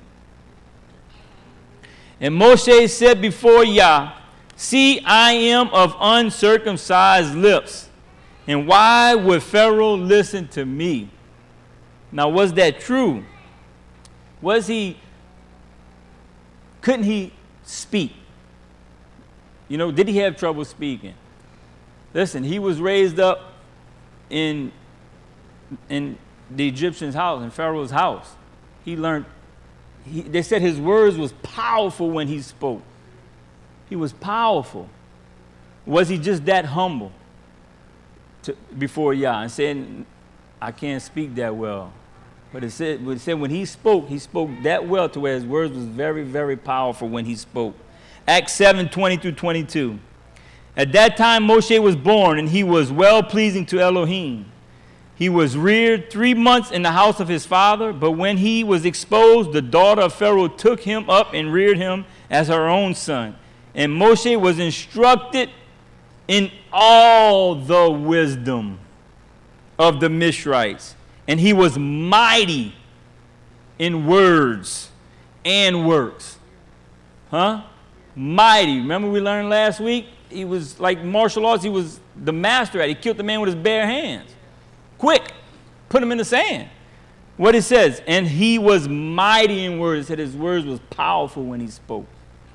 And Moshe said before Yah, see, I am of uncircumcised lips. And why would Pharaoh listen to me? Now, was that true? Was he, couldn't he speak? You know, did he have trouble speaking? Listen, he was raised up in, in the Egyptian's house, in Pharaoh's house. He learned, he, they said his words was powerful when he spoke. He was powerful. Was he just that humble to, before Yah and saying, I can't speak that well? But it said, it said when he spoke, he spoke that well to where his words was very, very powerful when he spoke. Acts seven, twenty through twenty-two. At that time Moshe was born, and he was well-pleasing to Elohim. He was reared three months in the house of his father, but when he was exposed, the daughter of Pharaoh took him up and reared him as her own son. And Moshe was instructed in all the wisdom of the Mishrites, and he was mighty in words and works. Huh? Mighty. Remember we learned last week? He was like martial arts. He was the master at it. He killed the man with his bare hands. Quick. Put him in the sand. What it says, and he was mighty in words. It said his words was powerful when he spoke.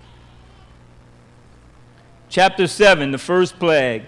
Chapter seven, the first plague.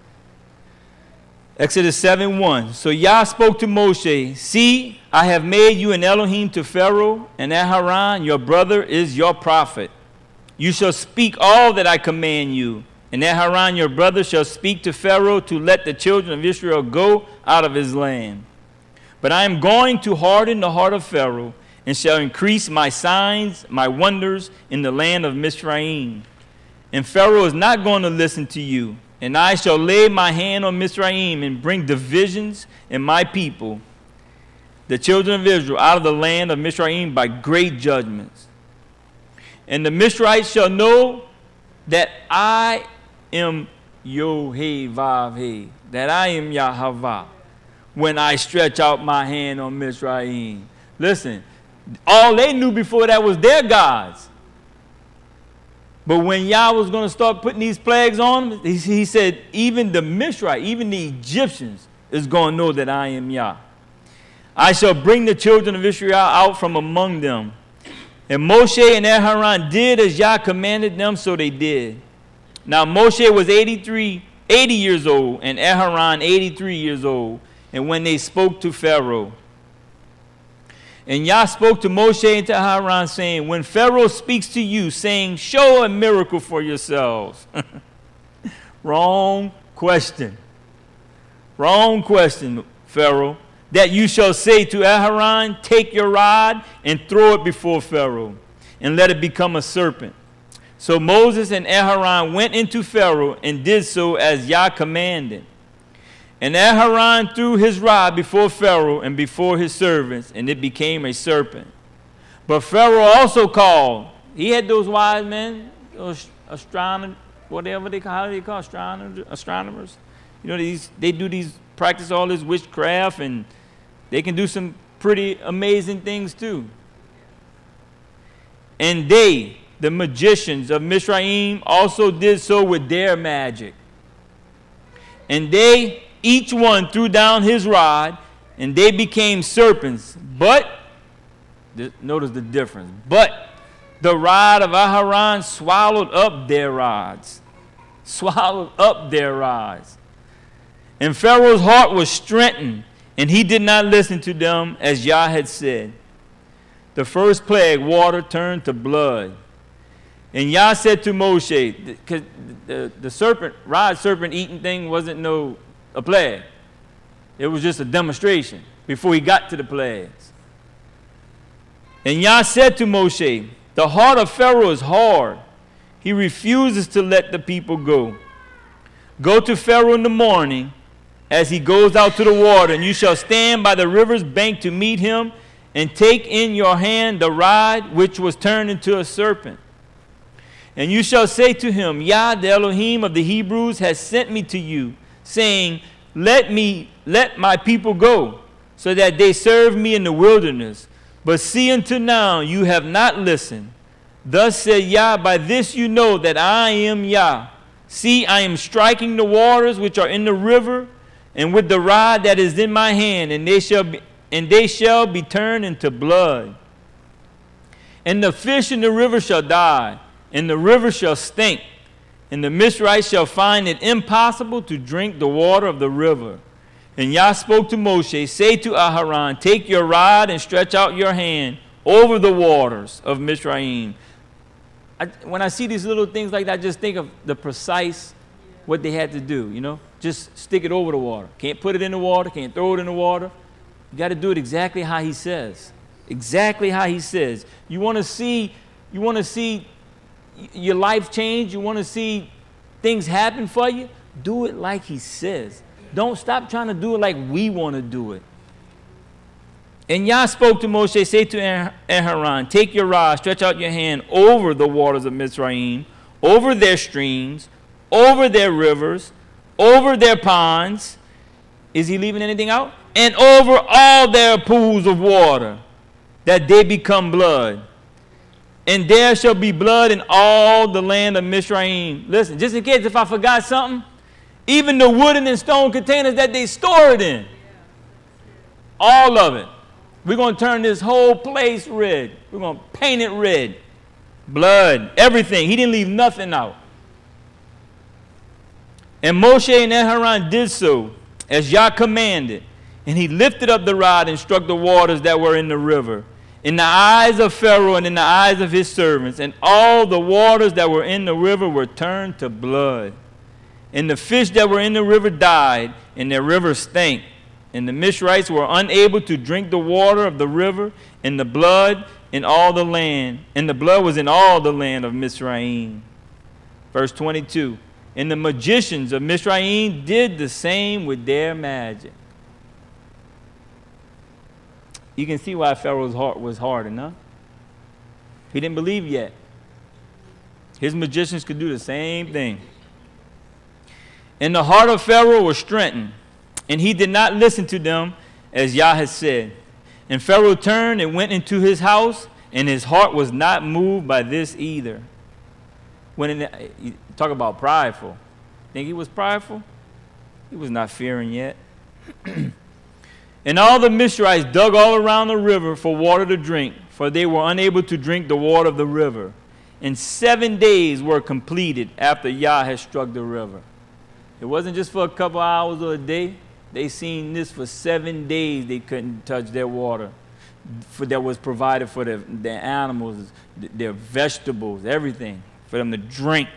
Exodus seven, one. So Yah spoke to Moshe, see, I have made you an Elohim to Pharaoh, and Aharon, your brother, is your prophet. You shall speak all that I command you, and Aharon, your brother, shall speak to Pharaoh to let the children of Israel go out of his land. But I am going to harden the heart of Pharaoh, and shall increase my signs, my wonders in the land of Mizraim. And Pharaoh is not going to listen to you. And I shall lay my hand on Mizraim and bring divisions in my people, the children of Israel, out of the land of Mizraim by great judgments. And the Mizraites shall know that I am Yod-Heh-Vav-Heh, that I am Yahweh, when I stretch out my hand on Mizraim. Listen, all they knew before that was their gods. But when Yah was going to start putting these plagues on them, he, he said, even the Mizraim, even the Egyptians is going to know that I am Yah. I shall bring the children of Israel out from among them. And Moshe and Aharon did as Yah commanded them, so they did. Now Moshe was eighty-three, eighty years old, and Aharon eighty-three years old, and when they spoke to Pharaoh. And Yah spoke to Moshe and to Aharon, saying, when Pharaoh speaks to you, saying, show a miracle for yourselves. Wrong question. Wrong question, Pharaoh. That you shall say to Aharon, take your rod and throw it before Pharaoh, and let it become a serpent. So Moses and Aharon went into Pharaoh and did so as Yah commanded. And Aharon threw his rod before Pharaoh and before his servants, and it became a serpent. But Pharaoh also called. He had those wise men, those astronomers, whatever they call, how do they call astronomers? Astronomers. You know, these they do these practice all this witchcraft, and they can do some pretty amazing things too. And they the magicians of Mizraim also did so with their magic. And they, each one threw down his rod, and they became serpents. But, th- notice the difference. But the rod of Aharon swallowed up their rods. Swallowed up their rods. And Pharaoh's heart was strengthened, and he did not listen to them as Yah had said. The first plague, water turned to blood. And Yah said to Moshe, because the, the, the serpent, rod serpent eating thing wasn't no a plague. It was just a demonstration before he got to the plagues. And Yah said to Moshe, the heart of Pharaoh is hard. He refuses to let the people go. Go to Pharaoh in the morning as he goes out to the water, and you shall stand by the river's bank to meet him, and take in your hand the rod which was turned into a serpent. And you shall say to him, Yah, the Elohim of the Hebrews, has sent me to you, saying, Let me, let my people go, so that they serve me in the wilderness. But see, until now you have not listened. Thus said Yah, by this you know that I am Yah. See, I am striking the waters which are in the river, and with the rod that is in my hand, and they shall be, and they shall be turned into blood. And the fish in the river shall die, and the river shall stink, and the Mizrahites shall find it impossible to drink the water of the river. And Yah spoke to Moshe, say to Aharon, take your rod and stretch out your hand over the waters of Mizraim. I, when I see these little things like that, I just think of the precise what they had to do, you know. Just stick it over the water. Can't put it in the water, can't throw it in the water. You got to do it exactly how he says. Exactly how he says. You want to see, you want to see your life change, you want to see things happen for you, do it like he says. Don't stop trying to do it like we want to do it. And Yah spoke to Moshe, say to Aharon, take your rod, stretch out your hand over the waters of Mizraim, over their streams, over their rivers, over their ponds. Is he leaving anything out? And over all their pools of water, that they become blood. And there shall be blood in all the land of Mizraim. Listen, just in case if I forgot something, even the wooden and stone containers that they store it in, all of it. We're going to turn this whole place red. We're going to paint it red. Blood, everything. He didn't leave nothing out. And Moshe and Aharon did so, as Yah commanded. And he lifted up the rod and struck the waters that were in the river, in the eyes of Pharaoh and in the eyes of his servants. And all the waters that were in the river were turned to blood. And the fish that were in the river died, and the river stank. And the Mizrahites were unable to drink the water of the river, and the blood in all the land. And the blood was in all the land of Mizraim. Verse twenty-two. And the magicians of Mizraim did the same with their magic. You can see why Pharaoh's heart was hardened, huh? He didn't believe yet. His magicians could do the same thing. And the heart of Pharaoh was strengthened, and he did not listen to them as Yah had said. And Pharaoh turned and went into his house, and his heart was not moved by this either. When in the, you talk about prideful. Think he was prideful? He was not fearing yet. And all the Mizrahites dug all around the river for water to drink, for they were unable to drink the water of the river. And seven days were completed after Yah had struck the river. It wasn't just for a couple hours or a day. They seen this for seven days. They couldn't touch their water for that was provided for their, their animals, their vegetables, everything for them to drink.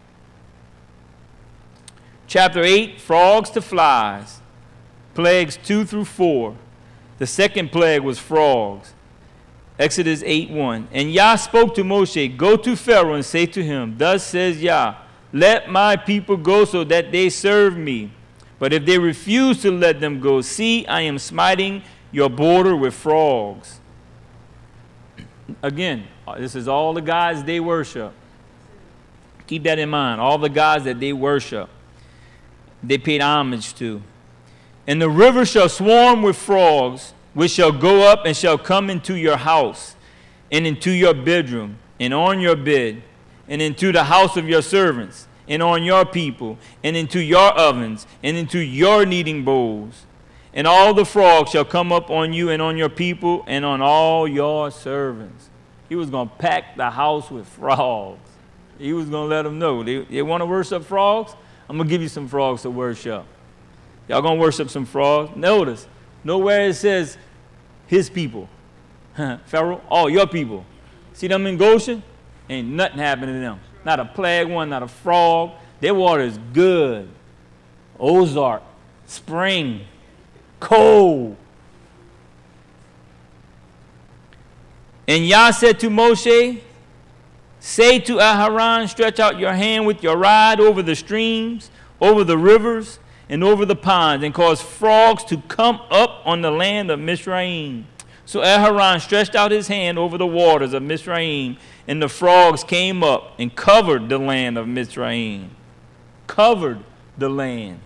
Chapter eight, frogs to flies. Plagues two through four. The second plague was frogs. Exodus eight one. And Yah spoke to Moshe, go to Pharaoh and say to him, thus says Yah, let my people go so that they serve me. But if they refuse to let them go, see, I am smiting your border with frogs. Again, this is all the gods they worship. Keep that in mind. All the gods that they worship, they paid homage to. And the river shall swarm with frogs, which shall go up and shall come into your house and into your bedroom. and on your bed, and into the house of your servants, and on your people, and into your ovens, and into your kneading bowls. And all the frogs shall come up on you and on your people and on all your servants. He was going to pack the house with frogs. He was going to let them know. They, they want to worship frogs? I'm going to give you some frogs to worship. Y'all going to worship some frogs? Notice, nowhere it says his people. Pharaoh, all your people. See them in Goshen? Ain't nothing happening to them. Not a plague one, not a frog. Their water is good. Ozark, spring, cold. And Yah said to Moshe, say to Aharon, stretch out your hand with your rod over the streams, over the rivers, and over the ponds, and cause frogs to come up on the land of Mizraim. So Aharon stretched out his hand over the waters of Mizraim, and the frogs came up and covered the land of Mizraim. Covered the land.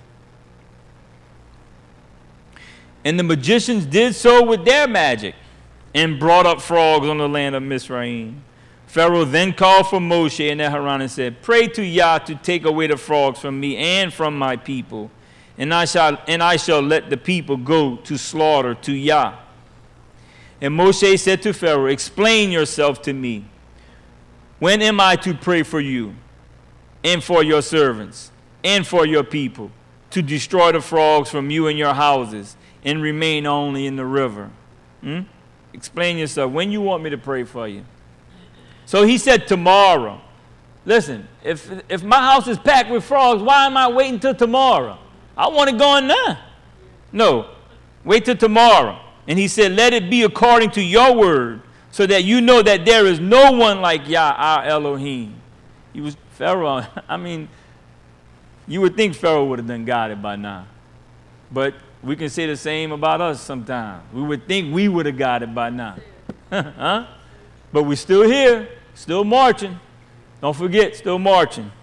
And the magicians did so with their magic, and brought up frogs on the land of Mizraim. Pharaoh then called for Moshe and Aharon and said, pray to Yah to take away the frogs from me and from my people, and I shall and I shall let the people go to slaughter to Yah. And Moshe said to Pharaoh, explain yourself to me. When am I to pray for you and for your servants and for your people, to destroy the frogs from you and your houses and remain only in the river? Hmm? Explain yourself. When you want me to pray for you? So he said tomorrow. Listen, if if my house is packed with frogs, why am I waiting till tomorrow? I want it gone now. No, wait till tomorrow. And he said, let it be according to your word, so that you know that there is no one like Yah, our Elohim. He was Pharaoh. I mean, you would think Pharaoh would have done got it by now. But we can say the same about us sometimes. We would think we would have got it by now. Huh? But we're still here, still marching. Don't forget, still marching.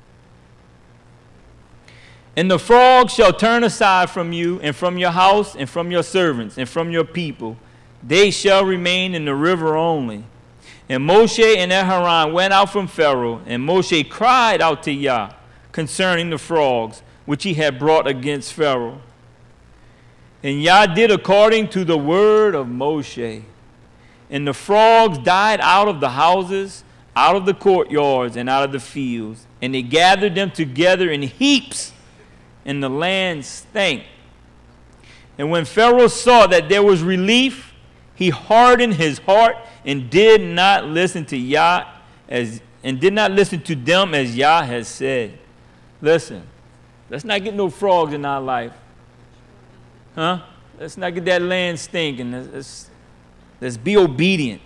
And the frogs shall turn aside from you, and from your house, and from your servants, and from your people. They shall remain in the river only. And Moshe and Aharon went out from Pharaoh, and Moshe cried out to Yah concerning the frogs, which he had brought against Pharaoh. And Yah did according to the word of Moshe. And the frogs died out of the houses, out of the courtyards, and out of the fields. And they gathered them together in heaps, and the land stank. And when Pharaoh saw that there was relief, he hardened his heart and did not listen to Yah as and did not listen to them as Yah has said. Listen, let's not get no frogs in our life. Huh? Let's not get that land stinking. Let's, let's, let's be obedient.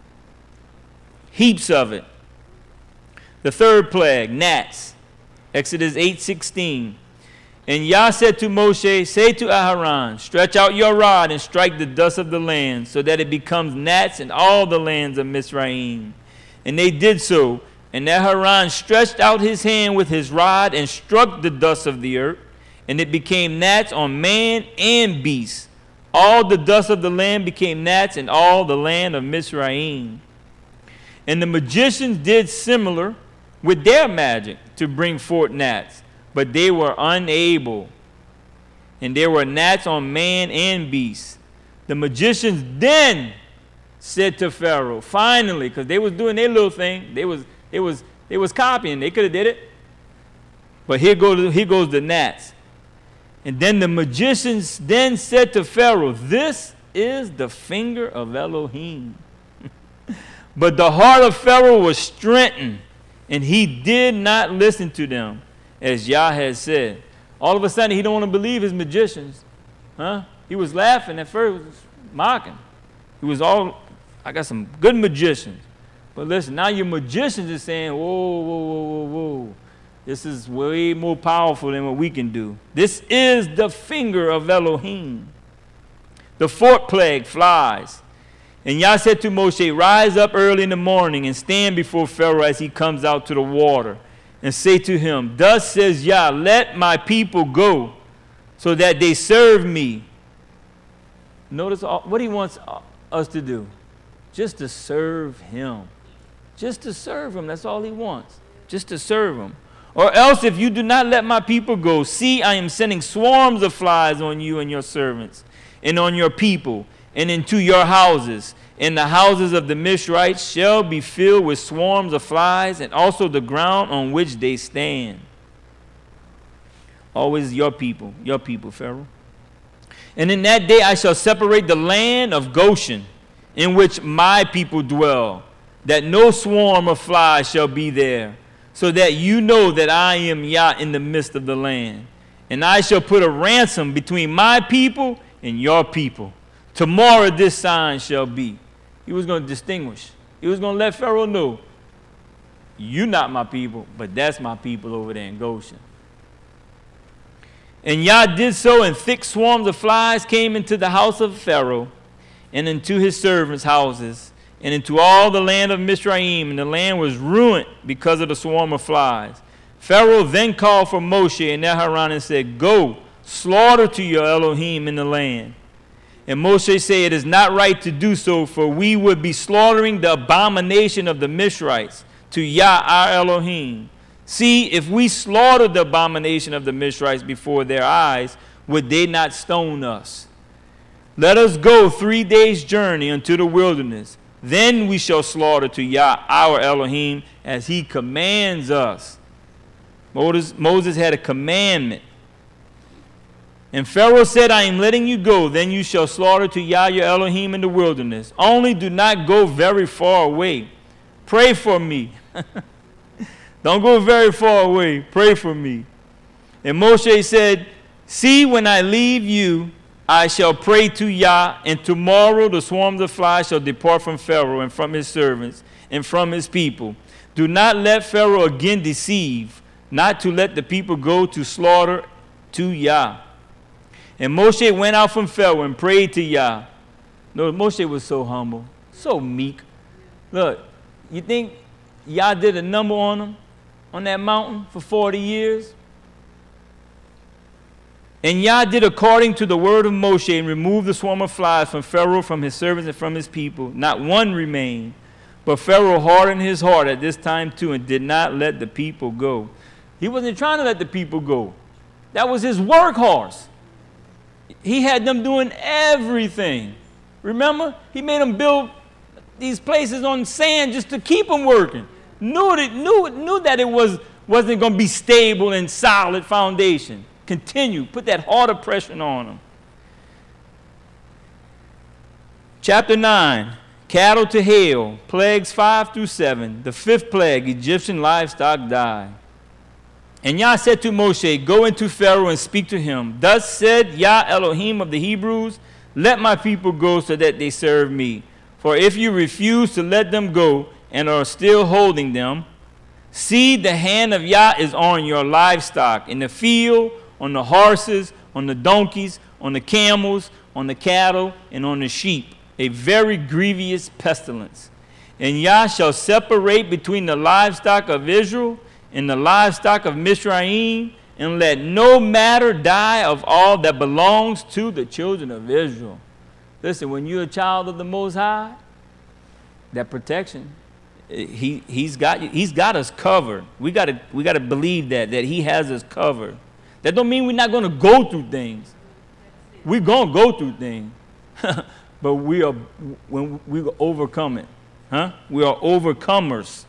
Heaps of it. The third plague, gnats. Exodus eight sixteen. And Yah said to Moshe, say to Aharon, stretch out your rod and strike the dust of the land, so that it becomes gnats in all the lands of Mizraim. And they did so. And Aharon stretched out his hand with his rod and struck the dust of the earth, and it became gnats on man and beast. All the dust of the land became gnats in all the land of Mizraim. And the magicians did similar with their magic to bring forth gnats, but they were unable. And there were gnats on man and beast. The magicians then said to Pharaoh, finally, because they was doing their little thing, they was they was they was copying, they could have did it. But here goes here goes the gnats. And then the magicians then said to Pharaoh, this is the finger of Elohim. But the heart of Pharaoh was strengthened, and he did not listen to them, as Yah had said. All of a sudden, he don't want to believe his magicians. Huh? He was laughing at first, was mocking. He was all, I got some good magicians. But listen, now your magicians are saying, whoa, whoa, whoa, whoa, whoa. This is way more powerful than what we can do. This is the finger of Elohim. The fourth plague, flies. And Yah said to Moshe, rise up early in the morning and stand before Pharaoh as he comes out to the water, and say to him, thus says Yah, let my people go, so that they serve me. Notice all, what he wants us to do. Just to serve him. Just to serve him. That's all he wants. Just to serve him. Or else, if you do not let my people go, see, I am sending swarms of flies on you and your servants, and on your people, and into your houses. And the houses of the Mishrites shall be filled with swarms of flies, and also the ground on which they stand. Always your people, your people, Pharaoh. And in that day I shall separate the land of Goshen, in which my people dwell, that no swarm of flies shall be there, so that you know that I am Yah in the midst of the land. And I shall put a ransom between my people and your people. Tomorrow this sign shall be. He was going to distinguish. He was going to let Pharaoh know, you're not my people, but that's my people over there in Goshen. And Yah did so, and thick swarms of flies came into the house of Pharaoh, and into his servants' houses, and into all the land of Mizraim, and the land was ruined because of the swarm of flies. Pharaoh then called for Moshe and Aharon and said, go, slaughter to your Elohim in the land. And Moshe said, it is not right to do so, for we would be slaughtering the abomination of the Mishrites to Yah our Elohim. See, if we slaughter the abomination of the Mishrites before their eyes, would they not stone us? Let us go three days' journey into the wilderness. Then we shall slaughter to Yah our Elohim as he commands us. Moses, Moses had a commandment. And Pharaoh said, I am letting you go. Then you shall slaughter to Yah your Elohim in the wilderness. Only do not go very far away. Pray for me. Don't go very far away. Pray for me. And Moshe said, see, when I leave you, I shall pray to Yah, and tomorrow the swarms of flies shall depart from Pharaoh and from his servants and from his people. Do not let Pharaoh again deceive, not to let the people go to slaughter to Yah. And Moshe went out from Pharaoh and prayed to Yah. No, Moshe was so humble, so meek. Look, you think Yah did a number on him on that mountain for forty years? And Yah did according to the word of Moshe and removed the swarm of flies from Pharaoh, from his servants, and from his people. Not one remained. But Pharaoh hardened his heart at this time too and did not let the people go. He wasn't trying to let the people go. That was his workhorse. He had them doing everything. Remember? He made them build these places on sand just to keep them working. Knew that, knew, knew that it was, wasn't going to be stable and solid foundation. Continue. Put that hard oppression on them. Chapter nine. Cattle to hail. Plagues five through seven. The fifth plague. Egyptian livestock die. And Yah said to Moshe, go into Pharaoh and speak to him. Thus said Yah Elohim of the Hebrews, let my people go so that they serve me. For if you refuse to let them go and are still holding them, see, the hand of Yah is on your livestock, in the field, on the horses, on the donkeys, on the camels, on the cattle, and on the sheep, a very grievous pestilence. And Yah shall separate between the livestock of Israel and the livestock of Mizraim, and let no matter die of all that belongs to the children of Israel. Listen, when you're a child of the Most High, that protection, he, he's, got, he's got us covered. We got to we got to believe that, that he has us covered. That don't mean we're not going to go through things. We're going to go through things. But we are, when we overcome it. Huh? We are overcomers.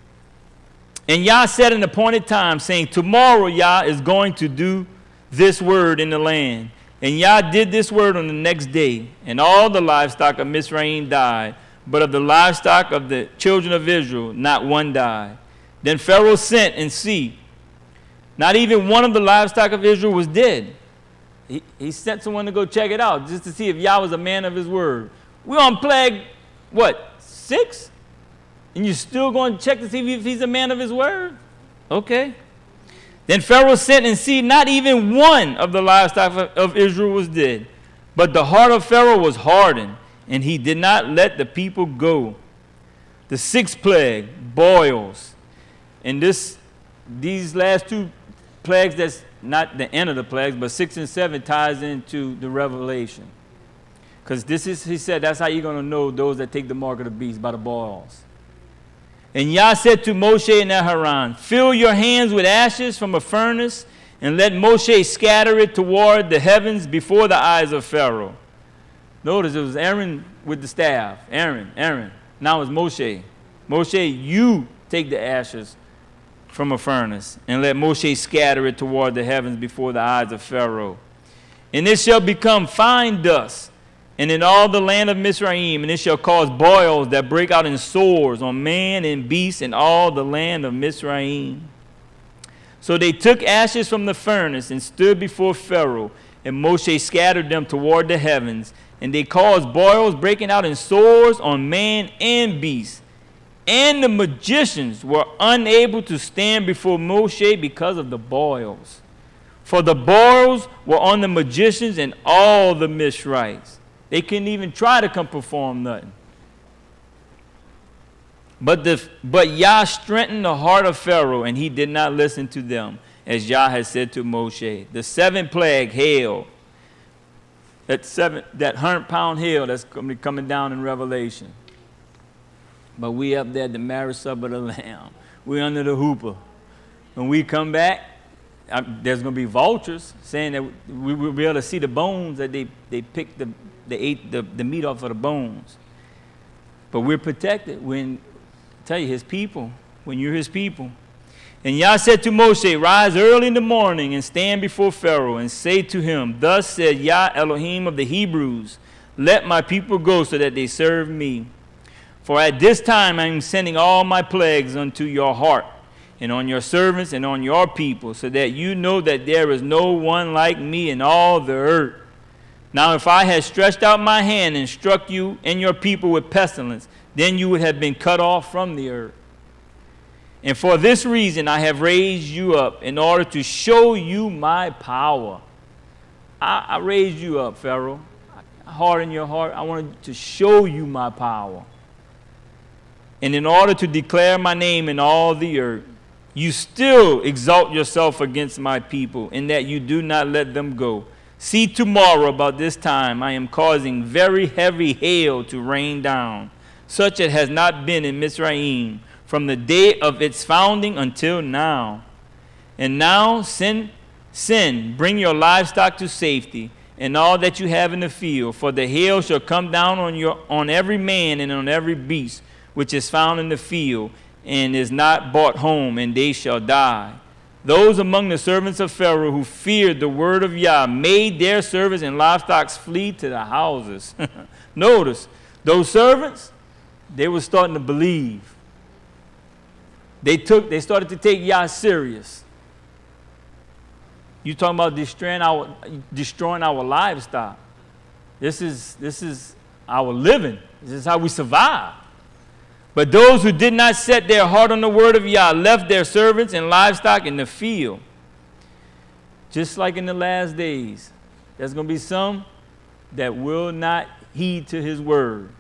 And Yah said an appointed time, saying, tomorrow Yah is going to do this word in the land. And Yah did this word on the next day. And all the livestock of Mizraim died. But of the livestock of the children of Israel, not one died. Then Pharaoh sent, and see, not even one of the livestock of Israel was dead. He, he sent someone to go check it out, just to see if Yah was a man of his word. We're on plague, what, six? And you're still going to check to see if he's a man of his word? Okay. Then Pharaoh sent, and see, not even one of the livestock of, of Israel was dead. But the heart of Pharaoh was hardened, and he did not let the people go. The sixth plague, boils. And this, these last two plagues, that's not the end of the plagues, but six and seven ties into the Revelation. Because this is, he said, that's how you're going to know those that take the mark of the beast, by the boils. And Yah said to Moshe and Aharon, fill your hands with ashes from a furnace, and let Moshe scatter it toward the heavens before the eyes of Pharaoh. Notice it was Aaron with the staff. Aaron, Aaron. Now it's Moshe. Moshe, you take the ashes from a furnace, and let Moshe scatter it toward the heavens before the eyes of Pharaoh. And it shall become fine dust, and in all the land of Mizraim, and it shall cause boils that break out in sores on man and beast in all the land of Mizraim. So they took ashes from the furnace and stood before Pharaoh, and Moshe scattered them toward the heavens, and they caused boils breaking out in sores on man and beast. And the magicians were unable to stand before Moshe because of the boils. For the boils were on the magicians and all the Mishrites. They couldn't even try to come perform nothing. But, the, but Yah strengthened the heart of Pharaoh, and he did not listen to them, as Yah had said to Moshe. The seventh plague, hail, that seven, that hundred-pound hail that's coming down in Revelation. But we up there at the marriage supper of the Lamb. We under the hoopah. When we come back, I, there's going to be vultures saying that we will be able to see the bones that they, they picked, the, they ate the, the meat off of the bones. But we're protected when, I tell you, his people, when you're his people. And Yah said to Moshe, rise early in the morning and stand before Pharaoh and say to him, thus said Yah Elohim of the Hebrews, let my people go so that they serve me. For at this time I am sending all my plagues unto your heart, and on your servants and on your people, so that you know that there is no one like me in all the earth. Now if I had stretched out my hand and struck you and your people with pestilence, then you would have been cut off from the earth. And for this reason I have raised you up, in order to show you my power. I, I raised you up, Pharaoh. I hardened your heart. I wanted to show you my power. And in order to declare my name in all the earth, you still exalt yourself against my people, in that you do not let them go. See, tomorrow about this time I am causing very heavy hail to rain down, such as has not been in Mizraim from the day of its founding until now. And now send, send, bring your livestock to safety, and all that you have in the field, for the hail shall come down on your on every man and on every beast which is found in the field, and is not brought home, and they shall die. Those among the servants of Pharaoh who feared the word of Yah made their servants and livestock flee to the houses. Notice, those servants, they were starting to believe. They took, they started to take Yah serious. You talking about destroying our, destroying our livestock. This is, this is our living. This is how we survive. But those who did not set their heart on the word of Yah left their servants and livestock in the field. Just like in the last days, there's going to be some that will not heed to his word.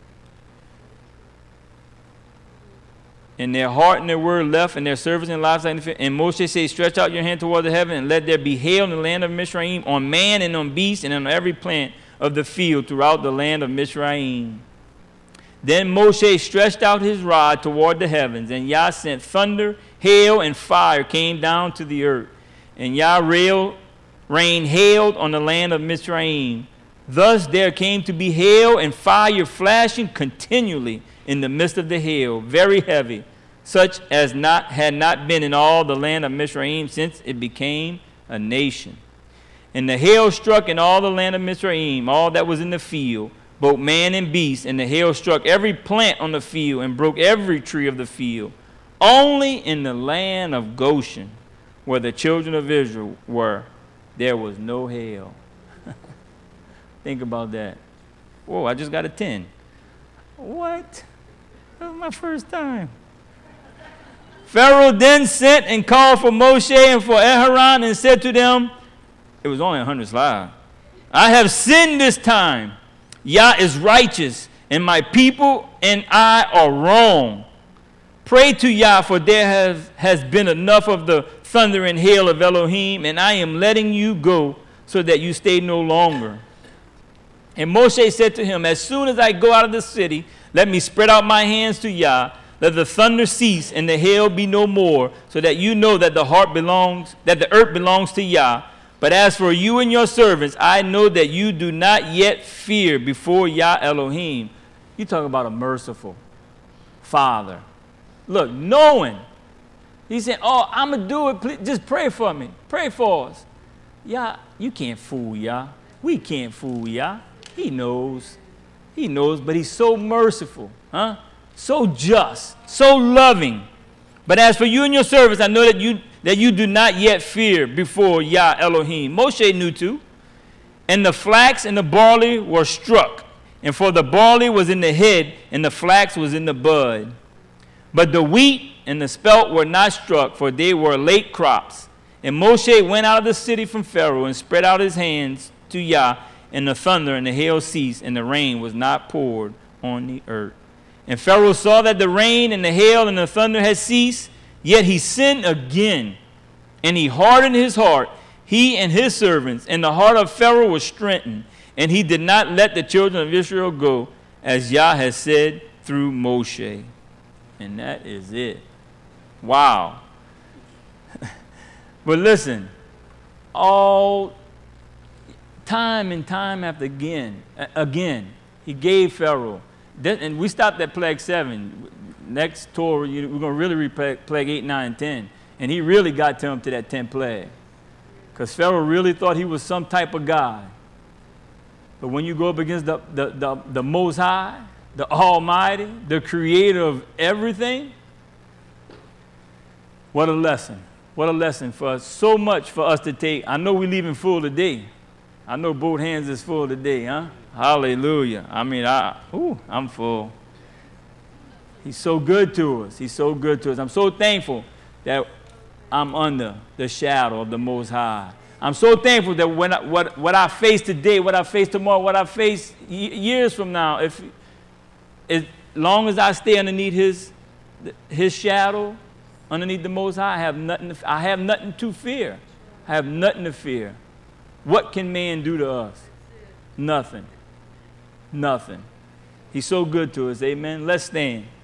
And their heart and their word left, and their servants and livestock in the field. And Moshe said, stretch out your hand toward the heaven, and let there be hail in the land of Mizraim on man and on beast and on every plant of the field throughout the land of Mizraim. Then Moshe stretched out his rod toward the heavens, and Yah sent thunder, hail, and fire came down to the earth. And Yah rail, rained hail on the land of Mizraim. Thus there came to be hail and fire flashing continually in the midst of the hail, very heavy, such as not had not been in all the land of Mizraim since it became a nation. And the hail struck in all the land of Mizraim, all that was in the field, both man and beast, and the hail struck every plant on the field and broke every tree of the field. Only in the land of Goshen, where the children of Israel were, there was no hail. Think about that. Whoa, I just got a ten. What? That was my first time. Pharaoh then sent and called for Moshe and for Aharon and said to them, it was only a hundred slides, I have sinned this time. Yah is righteous, and my people and I are wrong. Pray to Yah, for there has, has been enough of the thunder and hail of Elohim, and I am letting you go so that you stay no longer. And Moshe said to him, as soon as I go out of the city, let me spread out my hands to Yah, let the thunder cease and the hail be no more, so that you know that the heart belongs, that the earth belongs to Yah. But as for you and your servants, I know that you do not yet fear before Yah Elohim. You talk about a merciful Father. Look, knowing. He said, oh, I'm going to do it. Please, just pray for me. Pray for us. Yah, you can't fool Yah. We can't fool Yah. He knows. He knows, but he's so merciful. Huh? So just. So loving. But as for you and your servants, I know that you that you do not yet fear before Yah Elohim. Moshe knew too. And the flax and the barley were struck. And for the barley was in the head, and the flax was in the bud. But the wheat and the spelt were not struck, for they were late crops. And Moshe went out of the city from Pharaoh and spread out his hands to Yah, and the thunder and the hail ceased, and the rain was not poured on the earth. And Pharaoh saw that the rain and the hail and the thunder had ceased, yet he sinned again, and he hardened his heart, he and his servants, and the heart of Pharaoh was strengthened, and he did not let the children of Israel go, as Yah has said through Moshe. And that is it. Wow. But listen, all time and time after again, again, he gave Pharaoh. And we stopped at plague seven. Next Torah, we're going to really read plague eight, nine, and ten. And he really got to him to that tenth plague. Because Pharaoh really thought he was some type of guy. But when you go up against the, the, the, the Most High, the Almighty, the creator of everything, what a lesson. What a lesson for us. So much for us to take. I know we're leaving full today. I know both hands is full today, huh? Hallelujah. I mean, I, ooh, I'm full. He's so good to us. He's so good to us. I'm so thankful that I'm under the shadow of the Most High. I'm so thankful that when I, what, what I face today, what I face tomorrow, what I face years from now, if as long as I stay underneath His His shadow, underneath the Most High, I have nothing. To, I have nothing to fear. I have nothing to fear. What can man do to us? Nothing. Nothing. He's so good to us. Amen. Let's stand.